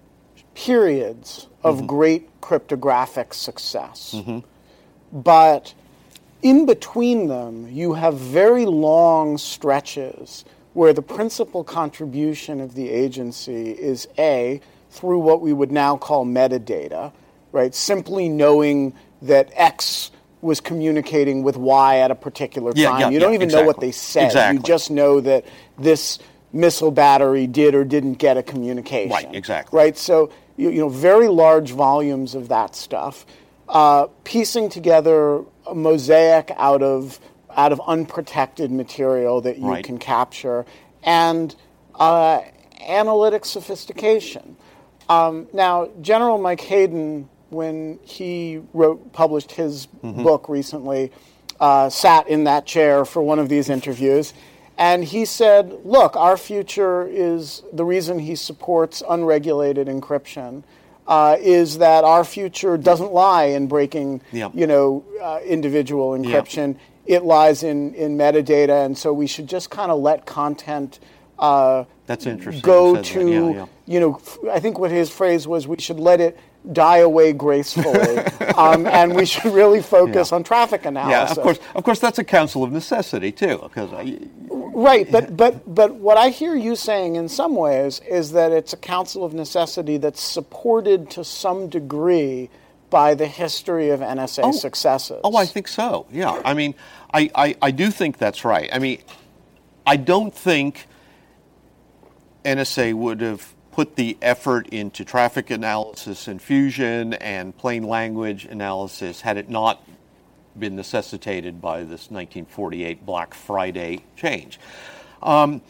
periods of mm-hmm. great cryptographic success, mm-hmm. but in between them, you have very long stretches where the principal contribution of the agency is A, through what we would now call metadata, right? Simply knowing that X was communicating with Y at a particular yeah, time. Yeah, you don't yeah, even exactly. know what they said. Exactly. You just know that this missile battery did or didn't get a communication. Right, exactly. Right, so you, you know, very large volumes of that stuff. Uh, piecing together a mosaic out of out of unprotected material that you right. can capture, and uh, analytic sophistication. Um, now, General Mike Hayden, when he wrote published his mm-hmm. book recently, uh, sat in that chair for one of these interviews, and he said, look, our future is, the reason he supports unregulated encryption Uh, is that our future doesn't lie in breaking, yep. you know, uh, individual encryption. Yep. It lies in, in metadata, and so we should just kind of let content uh, That's interesting. go you to, yeah, yeah. you know, f- I think what his phrase was, we should let it die away gracefully, um, and we should really focus yeah. on traffic analysis. Yeah, of course. Of course, that's a counsel of necessity too, because I, right. But but but what I hear you saying in some ways is that it's a counsel of necessity that's supported to some degree by the history of N S A oh, successes. Oh, I think so. Yeah. I mean, I, I, I do think that's right. I mean, I don't think N S A would have put the effort into traffic analysis and fusion and plain language analysis had it not been necessitated by this nineteen forty-eight Black Friday change. Um,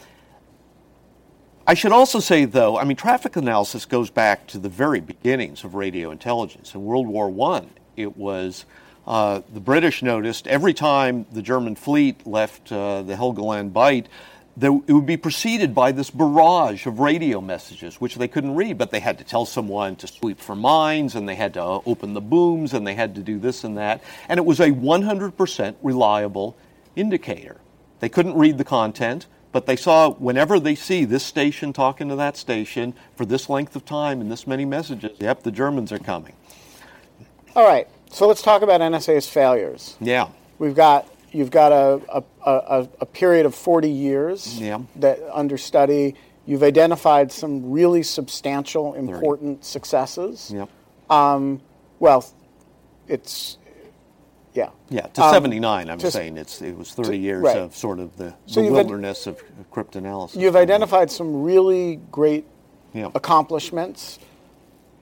I should also say, though, I mean, traffic analysis goes back to the very beginnings of radio intelligence. In World War One, it was uh, the British noticed every time the German fleet left uh, the Helgoland Bight, there, it would be preceded by this barrage of radio messages, which they couldn't read, but they had to tell someone to sweep for mines, and they had to open the booms, and they had to do this and that. And it was a one hundred percent reliable indicator. They couldn't read the content, but they saw whenever they see this station talking to that station for this length of time and this many messages, yep, the Germans are coming. All right, so let's talk about N S A's failures. Yeah. We've got... You've got a, a, a, a period of forty years yeah. that under study. You've identified some really substantial, important thirty successes. Yep. Um, well, it's, yeah. Yeah, to um, seventy-nine, I'm just, saying it's it was thirty to, years right. of sort of the, the so wilderness ad- of cryptanalysis. You've identified some really great yep. accomplishments.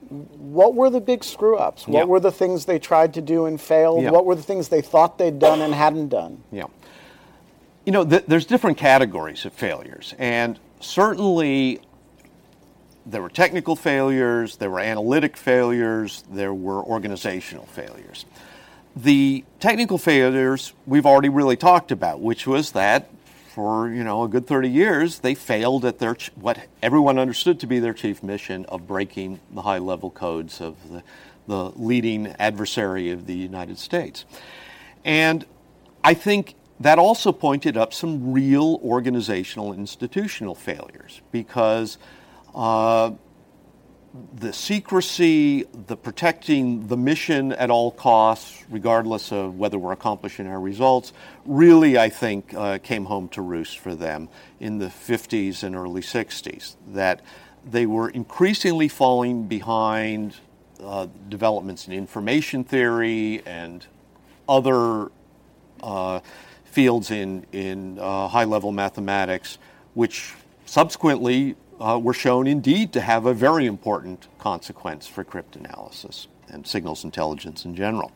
what were the big screw-ups? What Yeah. were the things they tried to do and failed? Yeah. What were the things they thought they'd done and hadn't done? Yeah. You know, th- there's different categories of failures, and certainly there were technical failures, there were analytic failures, there were organizational failures. The technical failures we've already really talked about, which was that for, you know, a good thirty years, they failed at their ch- what everyone understood to be their chief mission of breaking the high-level codes of the, the leading adversary of the United States. And I think that also pointed up some real organizational institutional failures, because uh, the secrecy, the protecting the mission at all costs, regardless of whether we're accomplishing our results, really, I think, uh, came home to roost for them in the fifties and early sixties, that they were increasingly falling behind uh, developments in information theory and other uh, fields in, in uh, high-level mathematics, which subsequently uh, were shown indeed to have a very important consequence for cryptanalysis and signals intelligence in general.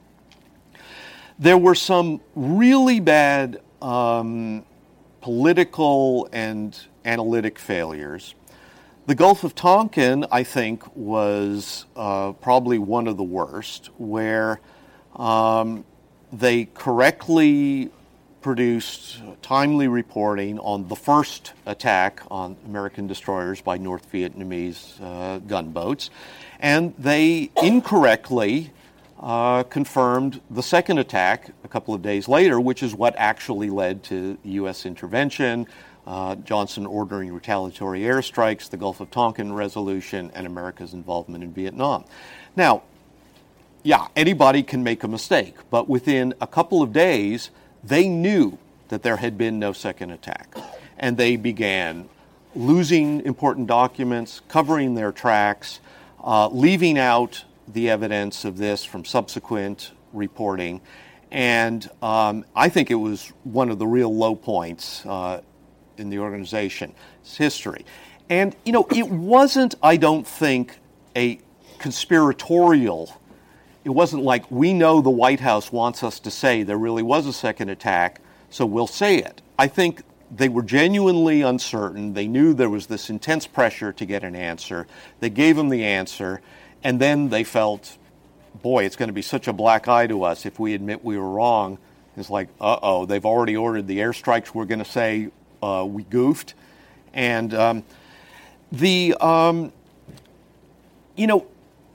There were some really bad um, political and analytic failures. The Gulf of Tonkin, I think, was uh, probably one of the worst, where um, they correctly produced timely reporting on the first attack on American destroyers by North Vietnamese uh, gunboats, and they incorrectly uh, confirmed the second attack a couple of days later, which is what actually led to U S intervention, uh, Johnson ordering retaliatory airstrikes, the Gulf of Tonkin resolution, and America's involvement in Vietnam. Now, yeah, anybody can make a mistake, but within a couple of days, they knew that there had been no second attack, and they began losing important documents, covering their tracks, uh, leaving out the evidence of this from subsequent reporting, and um, I think it was one of the real low points uh, in the organization's history. And, you know, it wasn't, I don't think, a conspiratorial. It wasn't like, we know the White House wants us to say there really was a second attack, so we'll say it. I think they were genuinely uncertain. They knew there was this intense pressure to get an answer. They gave them the answer, and then they felt, boy, it's going to be such a black eye to us if we admit we were wrong. It's like, uh-oh, they've already ordered the airstrikes. We're going to say uh, we goofed. And um, the, um, you know,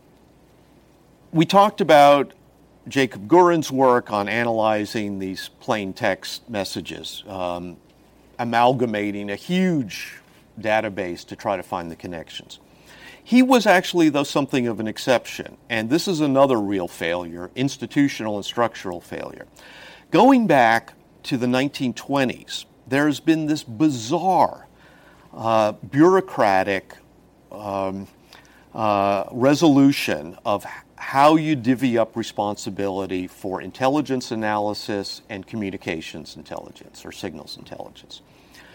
we talked about Jacob Gurin's work on analyzing these plain text messages, um, amalgamating a huge database to try to find the connections. He was actually, though, something of an exception, and this is another real failure, institutional and structural failure. Going back to the nineteen twenties, there's been this bizarre, uh, bureaucratic um, uh, resolution of how you divvy up responsibility for intelligence analysis and communications intelligence or signals intelligence.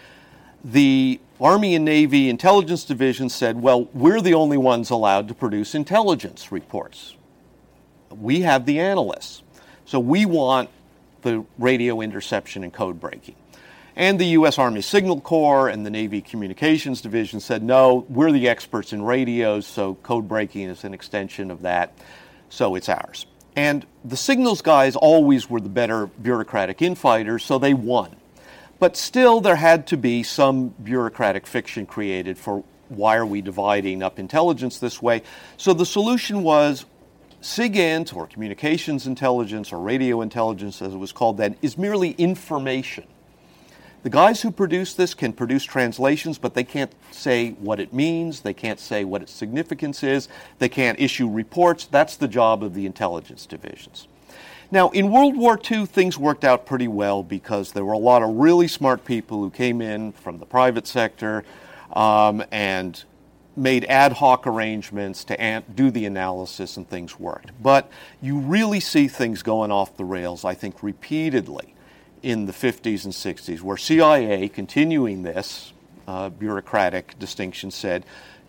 The Army and Navy Intelligence Division said, well, we're the only ones allowed to produce intelligence reports. We have the analysts. So we want the radio interception and code breaking. And the U S Army Signal Corps and the Navy Communications Division said, no, we're the experts in radios, so code breaking is an extension of that, so it's ours. And the signals guys always were the better bureaucratic infighters, so they won. But still, there had to be some bureaucratic fiction created for why are we dividing up intelligence this way. So the solution was SIGINT, or communications intelligence, or radio intelligence, as it was called then, is merely information. The guys who produce this can produce translations, but they can't say what it means. They can't say what its significance is. They can't issue reports. That's the job of the intelligence divisions. Now, in World War Two, things worked out pretty well because there were a lot of really smart people who came in from the private sector um, and made ad hoc arrangements to an- do the analysis, and things worked. But you really see things going off the rails, I think, repeatedly in the fifties and sixties, where C I A, continuing this uh, bureaucratic distinction, said,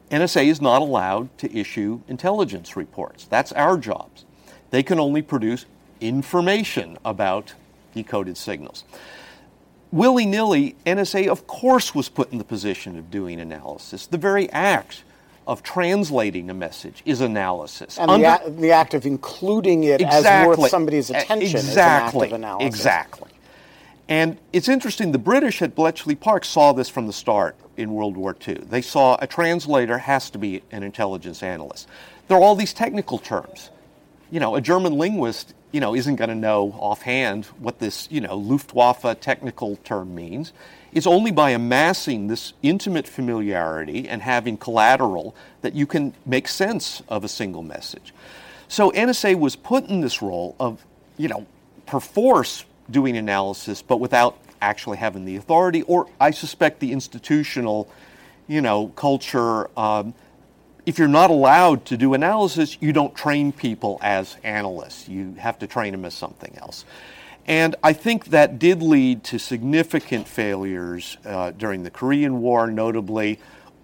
N S A is not allowed to issue intelligence reports. That's our jobs. They can only produce information about decoded signals. Willy-nilly, N S A, of course, was put in the position of doing analysis. The very act of translating a message is analysis. And Under- the, a- the act of including it exactly. as worth somebody's attention exactly. is an act of analysis. Exactly. And it's interesting, the British at Bletchley Park saw this from the start in World War Two. They saw a translator has to be an intelligence analyst. There are all these technical terms. You know, a German linguist, you know, isn't going to know offhand what this, you know, Luftwaffe technical term means. It's only by amassing this intimate familiarity and having collateral that you can make sense of a single message. So N S A was put in this role of, you know, perforce doing analysis, but without actually having the authority, or I suspect the institutional, you know, culture. Um, if you're not allowed to do analysis, you don't train people as analysts. You have to train them as something else. And I think that did lead to significant failures uh, during the Korean War, notably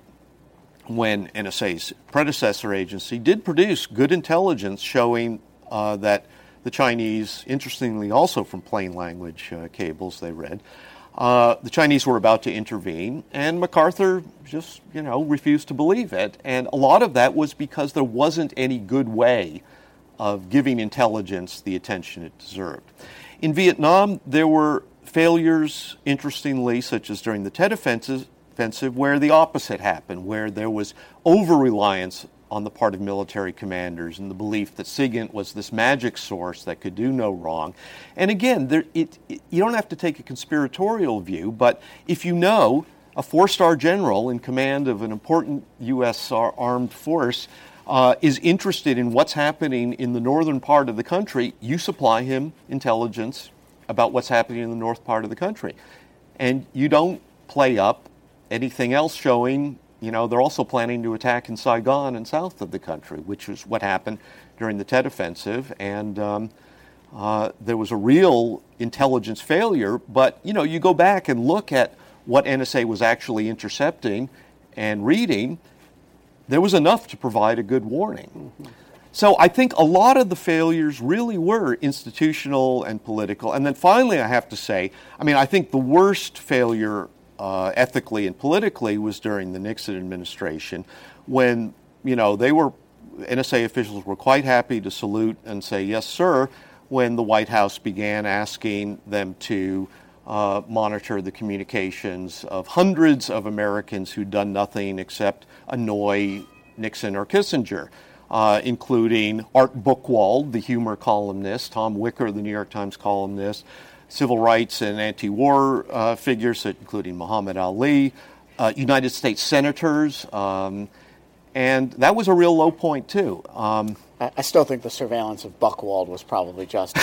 when N S A's predecessor agency did produce good intelligence showing uh, that the Chinese, interestingly also from plain language uh, cables they read, uh, the Chinese were about to intervene, and MacArthur just, you know, refused to believe it. And a lot of that was because there wasn't any good way of giving intelligence the attention it deserved. In Vietnam, there were failures, interestingly, such as during the Tet Offensive, where the opposite happened, where there was over-reliance on the part of military commanders and the belief that SIGINT was this magic source that could do no wrong. And again, there, it, it, you don't have to take a conspiratorial view, but if you know a four-star general in command of an important U S armed force Uh, is interested in what's happening in the northern part of the country, you supply him intelligence about what's happening in the north part of the country. And you don't play up anything else showing, you know, they're also planning to attack in Saigon and south of the country, which was what happened during the Tet Offensive. And um, uh, there was a real intelligence failure. But, you know, you go back and look at what N S A was actually intercepting and reading, there was enough to provide a good warning. Mm-hmm. So I think a lot of the failures really were institutional and political. And then finally, I have to say, I mean, I think the worst failure uh, ethically and politically was during the Nixon administration when, you know, they were, N S A officials were quite happy to salute and say, yes, sir, when the White House began asking them to Uh, monitor the communications of hundreds of Americans who'd done nothing except annoy Nixon or Kissinger, uh, including Art Buchwald, the humor columnist, Tom Wicker, the New York Times columnist, civil rights and anti-war uh, figures, including Muhammad Ali, uh, United States senators, um, and that was a real low point, too. Um, I, I still think the surveillance of Buchwald was probably just.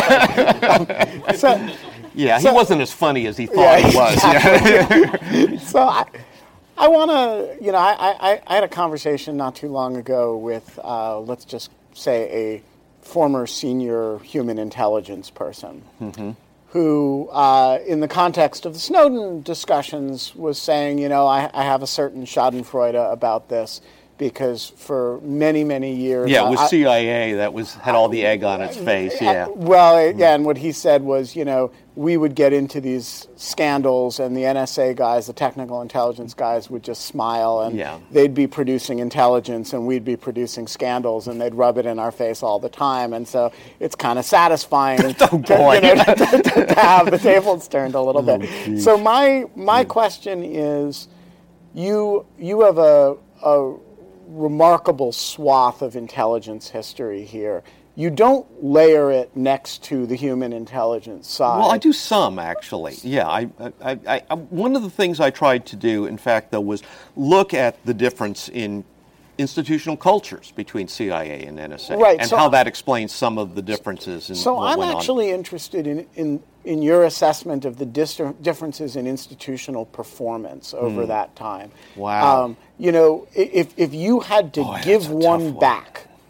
so, Yeah, so, he wasn't as funny as he thought yeah, he was. Exactly. Yeah. So I, I want to, you know, I, I, I had a conversation not too long ago with, uh, let's just say, a former senior human intelligence person mm-hmm. who, uh, in the context of the Snowden discussions, was saying, you know, I, I have a certain schadenfreude about this. Because for many, many years... Yeah, it was I, C I A that was had all the egg on its face, yeah. Well, yeah, and what he said was, you know, we would get into these scandals and the N S A guys, the technical intelligence guys, would just smile and yeah. they'd be producing intelligence and we'd be producing scandals and they'd rub it in our face all the time. And so it's kind of satisfying oh, to, you know, to, to, to have the tables turned a little bit. Oh, so my my yeah. question is, you you have a... a remarkable swath of intelligence history here. You don't layer it next to the human intelligence side. Well, I do some, actually. Yeah, I, I, I, I, one of the things I tried to do, in fact, though, was look at the difference in institutional cultures between C I A and N S A, right, and so how that explains some of the differences in so what I'm went actually on. interested in, in, in your assessment of the dis- differences in institutional performance over mm. that time. Wow. Um, you know, if, if you had to Boy, give one one. back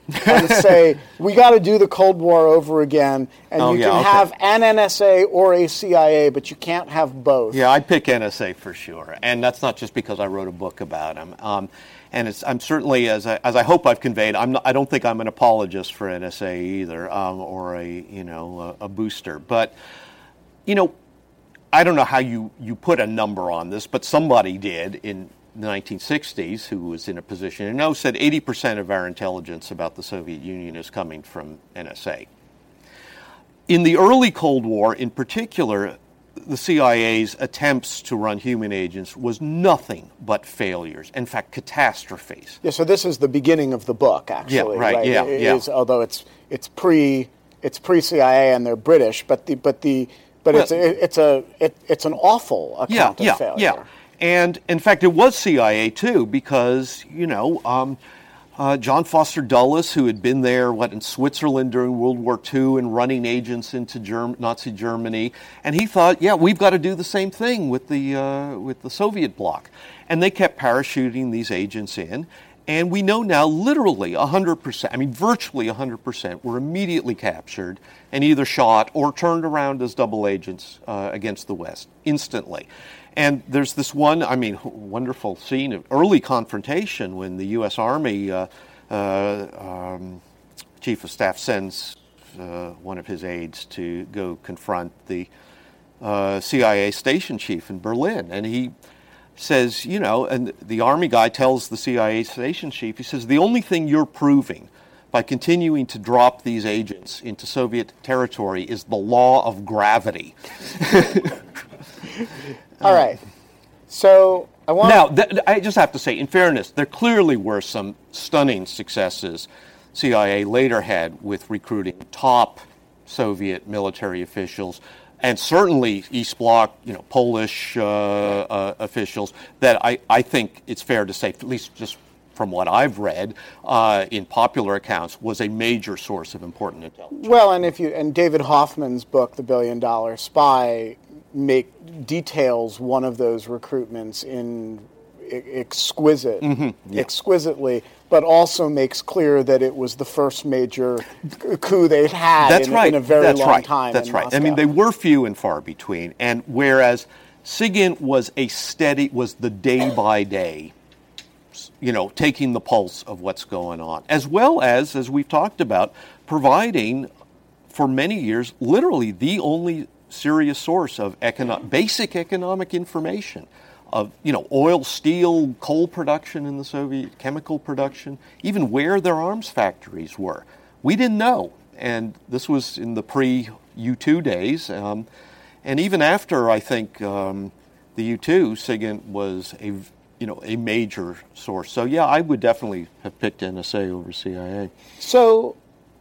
and say, we got to do the Cold War over again, and oh, you yeah, can okay. have an N S A or a C I A, but you can't have both. Yeah, I'd pick N S A for sure, and that's not just because I wrote a book about him. Um, and it's, I'm certainly, as I, as I hope I've conveyed, I'm not, I don't think I'm an apologist for N S A either, um, or a you know a, a booster. But you know, I don't know how you, you put a number on this, but somebody did in the nineteen sixties, who was in a position, and now said eighty percent of our intelligence about the Soviet Union is coming from N S A. In the early Cold War, in particular, the C I A's attempts to run human agents was nothing but failures. In fact, catastrophes. Yeah, so this is the beginning of the book, actually. Yeah, right, right? yeah, It yeah. is, although it's it's pre it's pre C I A and they're British, but the but the but Well, it's a, it's a it, it's an awful account Yeah, of yeah, failure. yeah. And in fact, it was C I A too, because you know um, uh, John Foster Dulles, who had been there, what in Switzerland during World War Two and running agents into Germ- Nazi Germany, and he thought, yeah, we've got to do the same thing with the uh, with the Soviet bloc, and they kept parachuting these agents in. And we know now literally one hundred percent, I mean virtually one hundred percent, were immediately captured and either shot or turned around as double agents uh, against the West instantly. And there's this one, I mean, wonderful scene of early confrontation when the U S Army uh, uh, um, Chief of Staff sends uh, one of his aides to go confront the uh, C I A station chief in Berlin. And he says, you know, and the Army guy tells the C I A station chief, he says, the only thing you're proving by continuing to drop these agents into Soviet territory is the law of gravity. All right. So I want Now, th- I just have to say, in fairness, there clearly were some stunning successes C I A later had with recruiting top Soviet military officials, and certainly East Bloc, you know, Polish uh, uh, officials, that I, I think it's fair to say, at least just from what I've read uh, in popular accounts, was a major source of important intelligence. Well, and if you and David Hoffman's book, The Billion Dollar Spy, make details one of those recruitments in e- exquisite, Mm-hmm. Yeah. exquisitely, but also makes clear that it was the first major coup they'd had That's in, right. in a very That's long right. time. That's in right. Moscow. I mean, they were few and far between, and whereas SIGINT was a steady, was the day by day, you know, taking the pulse of what's going on, as well as, as we've talked about, providing for many years literally the only serious source of econo- basic economic information of, you know, oil, steel, coal production in the Soviet, chemical production, even where their arms factories were. We didn't know, and this was in the pre-U two days, um, and even after, I think, um, the U two, SIGINT was a you know, a major source. So, yeah, I would definitely have picked N S A over C I A. So,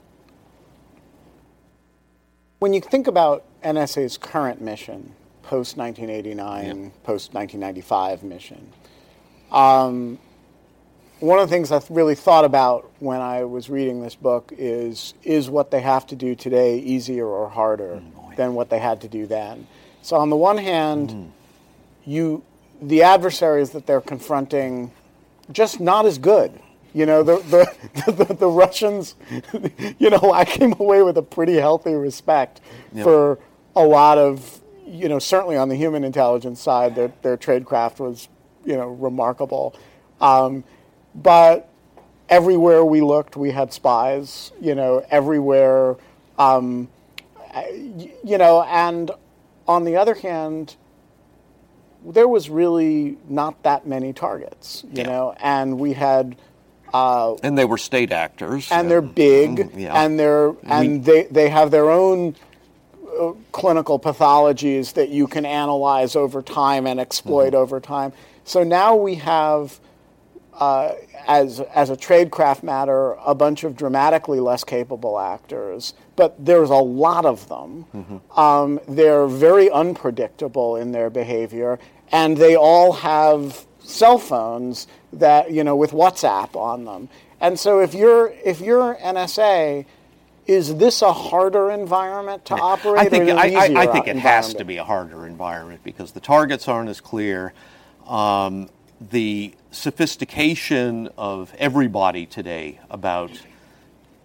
when you think about N S A's current mission, post nineteen eighty-nine, Yeah. post nineteen ninety-five mission, um, one of the things I really thought about when I was reading this book is, is what they have to do today easier or harder Mm, than what they had to do then? So, on the one hand, mm. you... the adversaries that they're confronting just not as good. You know, the the, the, the Russians, you know, I came away with a pretty healthy respect yep. for a lot of, you know, certainly on the human intelligence side, their, their tradecraft was, you know, remarkable. Um, but everywhere we looked, we had spies, you know, everywhere, um, you know, and on the other hand, there was really not that many targets, you yeah. know, and we had... Uh, and they were state actors. And they're big, mm, yeah. and they're and we, they, they have their own uh, clinical pathologies that you can analyze over time and exploit mm-hmm. over time. So now we have, uh, as as a tradecraft matter, a bunch of dramatically less capable actors, but there's a lot of them. Mm-hmm. Um, they're very unpredictable in their behavior, and they all have cell phones that, you know, with WhatsApp on them. And so if you're if you're N S A, is this a harder environment to operate? I think or an I, easier I, I think it has environment? to be a harder environment because the targets aren't as clear. Um, the sophistication of everybody today about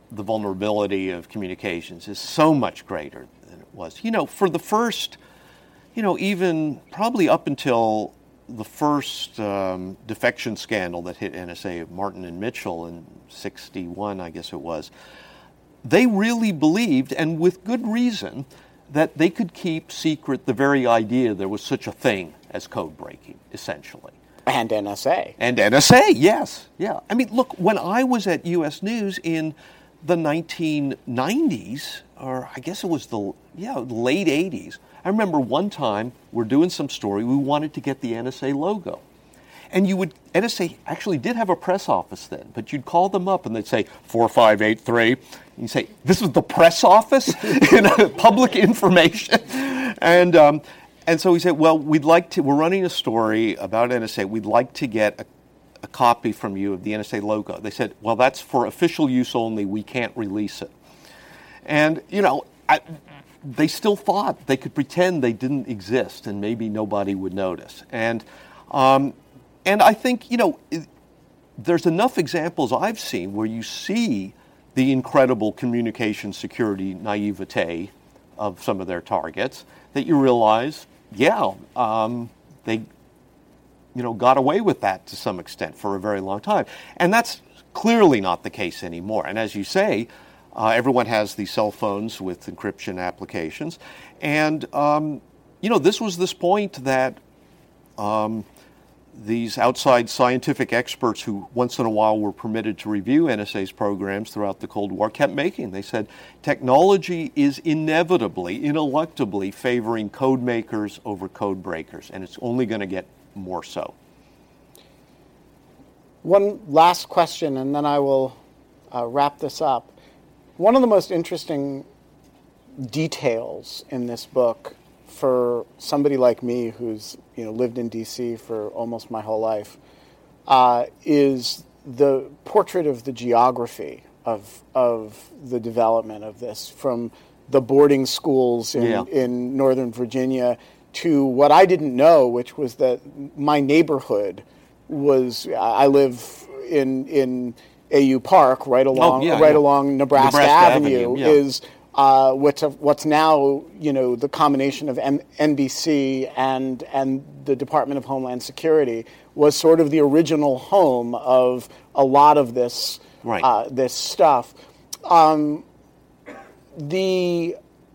the vulnerability of communications is so much greater than it was. You know, for the first, you know, even probably up until the first um, defection scandal that hit N S A of Martin and Mitchell in sixty-one, I guess it was, they really believed, and with good reason, that they could keep secret the very idea there was such a thing as code breaking, essentially. And N S A. And N S A, yes. Yeah. I mean, look, when I was at U S News in the nineteen nineties, or I guess it was the yeah late eighties, I remember one time we're doing some story, we wanted to get the N S A logo. And you would, N S A actually did have a press office then, but you'd call them up and they'd say, four five eight three. And you'd say, this is the press office? You know, public information? And um, and so we said, well, we'd like to, we're running a story about N S A. We'd like to get a, a copy from you of the N S A logo. They said, well, that's for official use only. We can't release it. And, you know, I, they still thought they could pretend they didn't exist and maybe nobody would notice. And um, and I think, you know, it, there's enough examples I've seen where you see the incredible communication security naivete of some of their targets that you realize, yeah, um, they, you know, got away with that to some extent for a very long time. And that's clearly not the case anymore. And as you say, uh, everyone has these cell phones with encryption applications. And, um, you know, this was this point that um, these outside scientific experts who once in a while were permitted to review N S A's programs throughout the Cold War kept making. They said technology is inevitably, ineluctably favoring code makers over code breakers, and it's only going to get more so. One last question, and then I will uh, wrap this up. One of the most interesting details in this book for somebody like me who's you know lived in D C for almost my whole life uh, is the portrait of the geography of of the development of this, from the boarding schools in, yeah. in Northern Virginia to what I didn't know, which was that my neighborhood was, I live in in A U Park, right along oh, yeah, right yeah. along Nebraska, Nebraska Avenue, Avenue yeah. is uh, what's a, what's now you know the combination of M- N B C and and the Department of Homeland Security was sort of the original home of a lot of this right. uh, this stuff. Um, the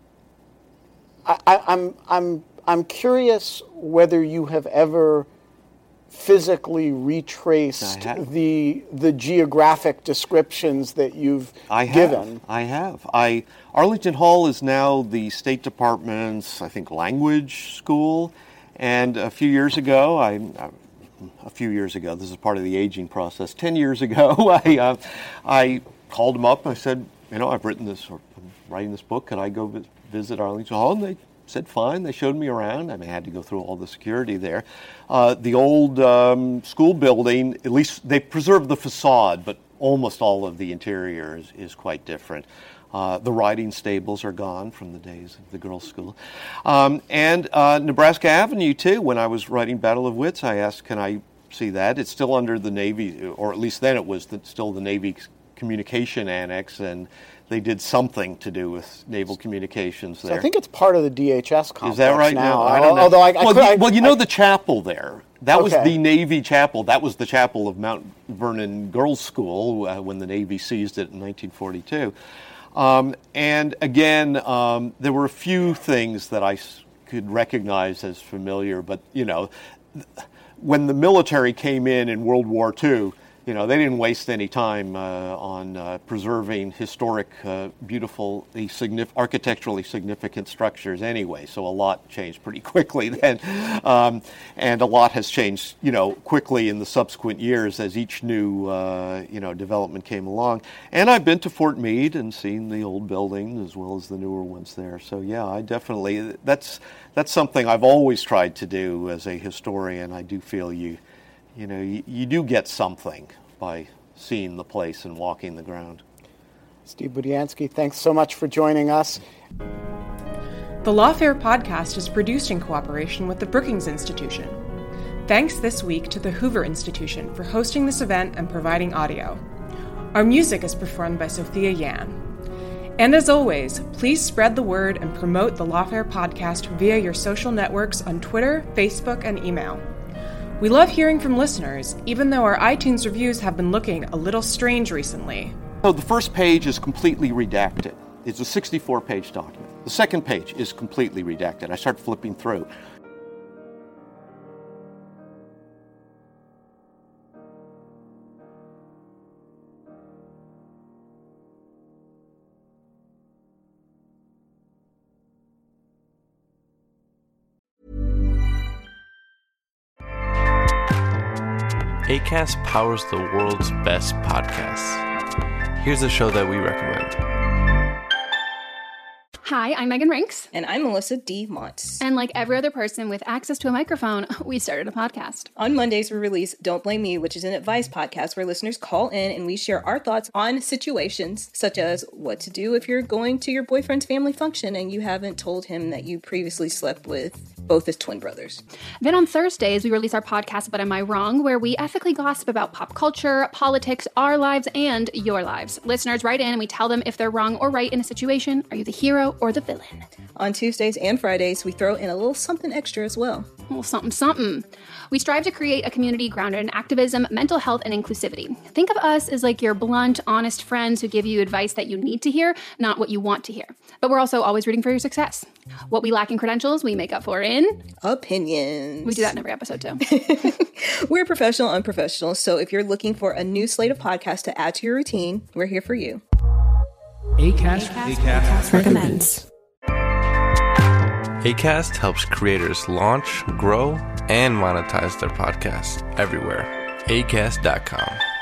I, I, I'm I'm I'm curious whether you have ever physically retraced the the geographic descriptions that you've I have, given. I have. I Arlington Hall is now the State Department's, I think, language school. And a few years ago, I, a few years ago, this is part of the aging process. Ten years ago, I uh, I called them up. I said, you know, I've written this, or I'm writing this book. Can I go vi- visit Arlington Hall? And they said fine. They showed me around. I mean, I had to go through all the security there. Uh, the old um, school building, at least they preserved the facade, but almost all of the interior is, is quite different. Uh, the riding stables are gone from the days of the girls' school. Um, and uh, Nebraska Avenue, too. When I was writing Battle of Wits, I asked, can I see that? It's still under the Navy, or at least then it was the, still the Navy Communication Annex, and they did something to do with naval communications there. So I think it's part of the D H S complex. Is that right now? now? I don't know. Although I, I well, could, the, I, well, you know I, the chapel there. That okay. was the Navy chapel. That was the chapel of Mount Vernon Girls' School uh, when the Navy seized it in nineteen forty-two. Um, and again, um, there were a few things that I s- could recognize as familiar, but you know, th- when the military came in in World War Two, you know, they didn't waste any time uh, on uh, preserving historic, uh, beautiful, signif- architecturally significant structures anyway. So a lot changed pretty quickly then. Um, and a lot has changed, you know, quickly in the subsequent years as each new, uh, you know, development came along. And I've been to Fort Meade and seen the old building as well as the newer ones there. So yeah, I definitely, that's, that's something I've always tried to do as a historian. I do feel you... You know, you, you do get something by seeing the place and walking the ground. Steve Budiansky, thanks so much for joining us. The Lawfare podcast is produced in cooperation with the Brookings Institution. Thanks this week to the Hoover Institution for hosting this event and providing audio. Our music is performed by Sophia Yan. And as always, please spread the word and promote the Lawfare podcast via your social networks on Twitter, Facebook, and email. We love hearing from listeners, even though our iTunes reviews have been looking a little strange recently. So the first page is completely redacted. It's a sixty-four page document. The second page is completely redacted. I start flipping through. Acast powers the world's best podcasts. Here's a show that we recommend. Hi, I'm Megan Rinks. And I'm Melissa D. Montz. And like every other person with access to a microphone, we started a podcast. On Mondays, we release Don't Blame Me, which is an advice podcast where listeners call in and we share our thoughts on situations such as what to do if you're going to your boyfriend's family function and you haven't told him that you previously slept with both his twin brothers. Then on Thursdays, we release our podcast, But Am I Wrong?, where we ethically gossip about pop culture, politics, our lives, and your lives. Listeners write in and we tell them if they're wrong or right in a situation. Are you the hero or the villain? On Tuesdays and Fridays, we throw in a little something extra as well. A little something, something. We strive to create a community grounded in activism, mental health, and inclusivity. Think of us as like your blunt, honest friends who give you advice that you need to hear, not what you want to hear. But we're also always rooting for your success. What we lack in credentials, we make up for in... opinions. We do that in every episode, too. We're professional unprofessionals, so if you're looking for a new slate of podcasts to add to your routine, we're here for you. Acast, Acast, Acast recommends. Acast helps creators launch, grow, and monetize their podcasts everywhere. Acast dot com.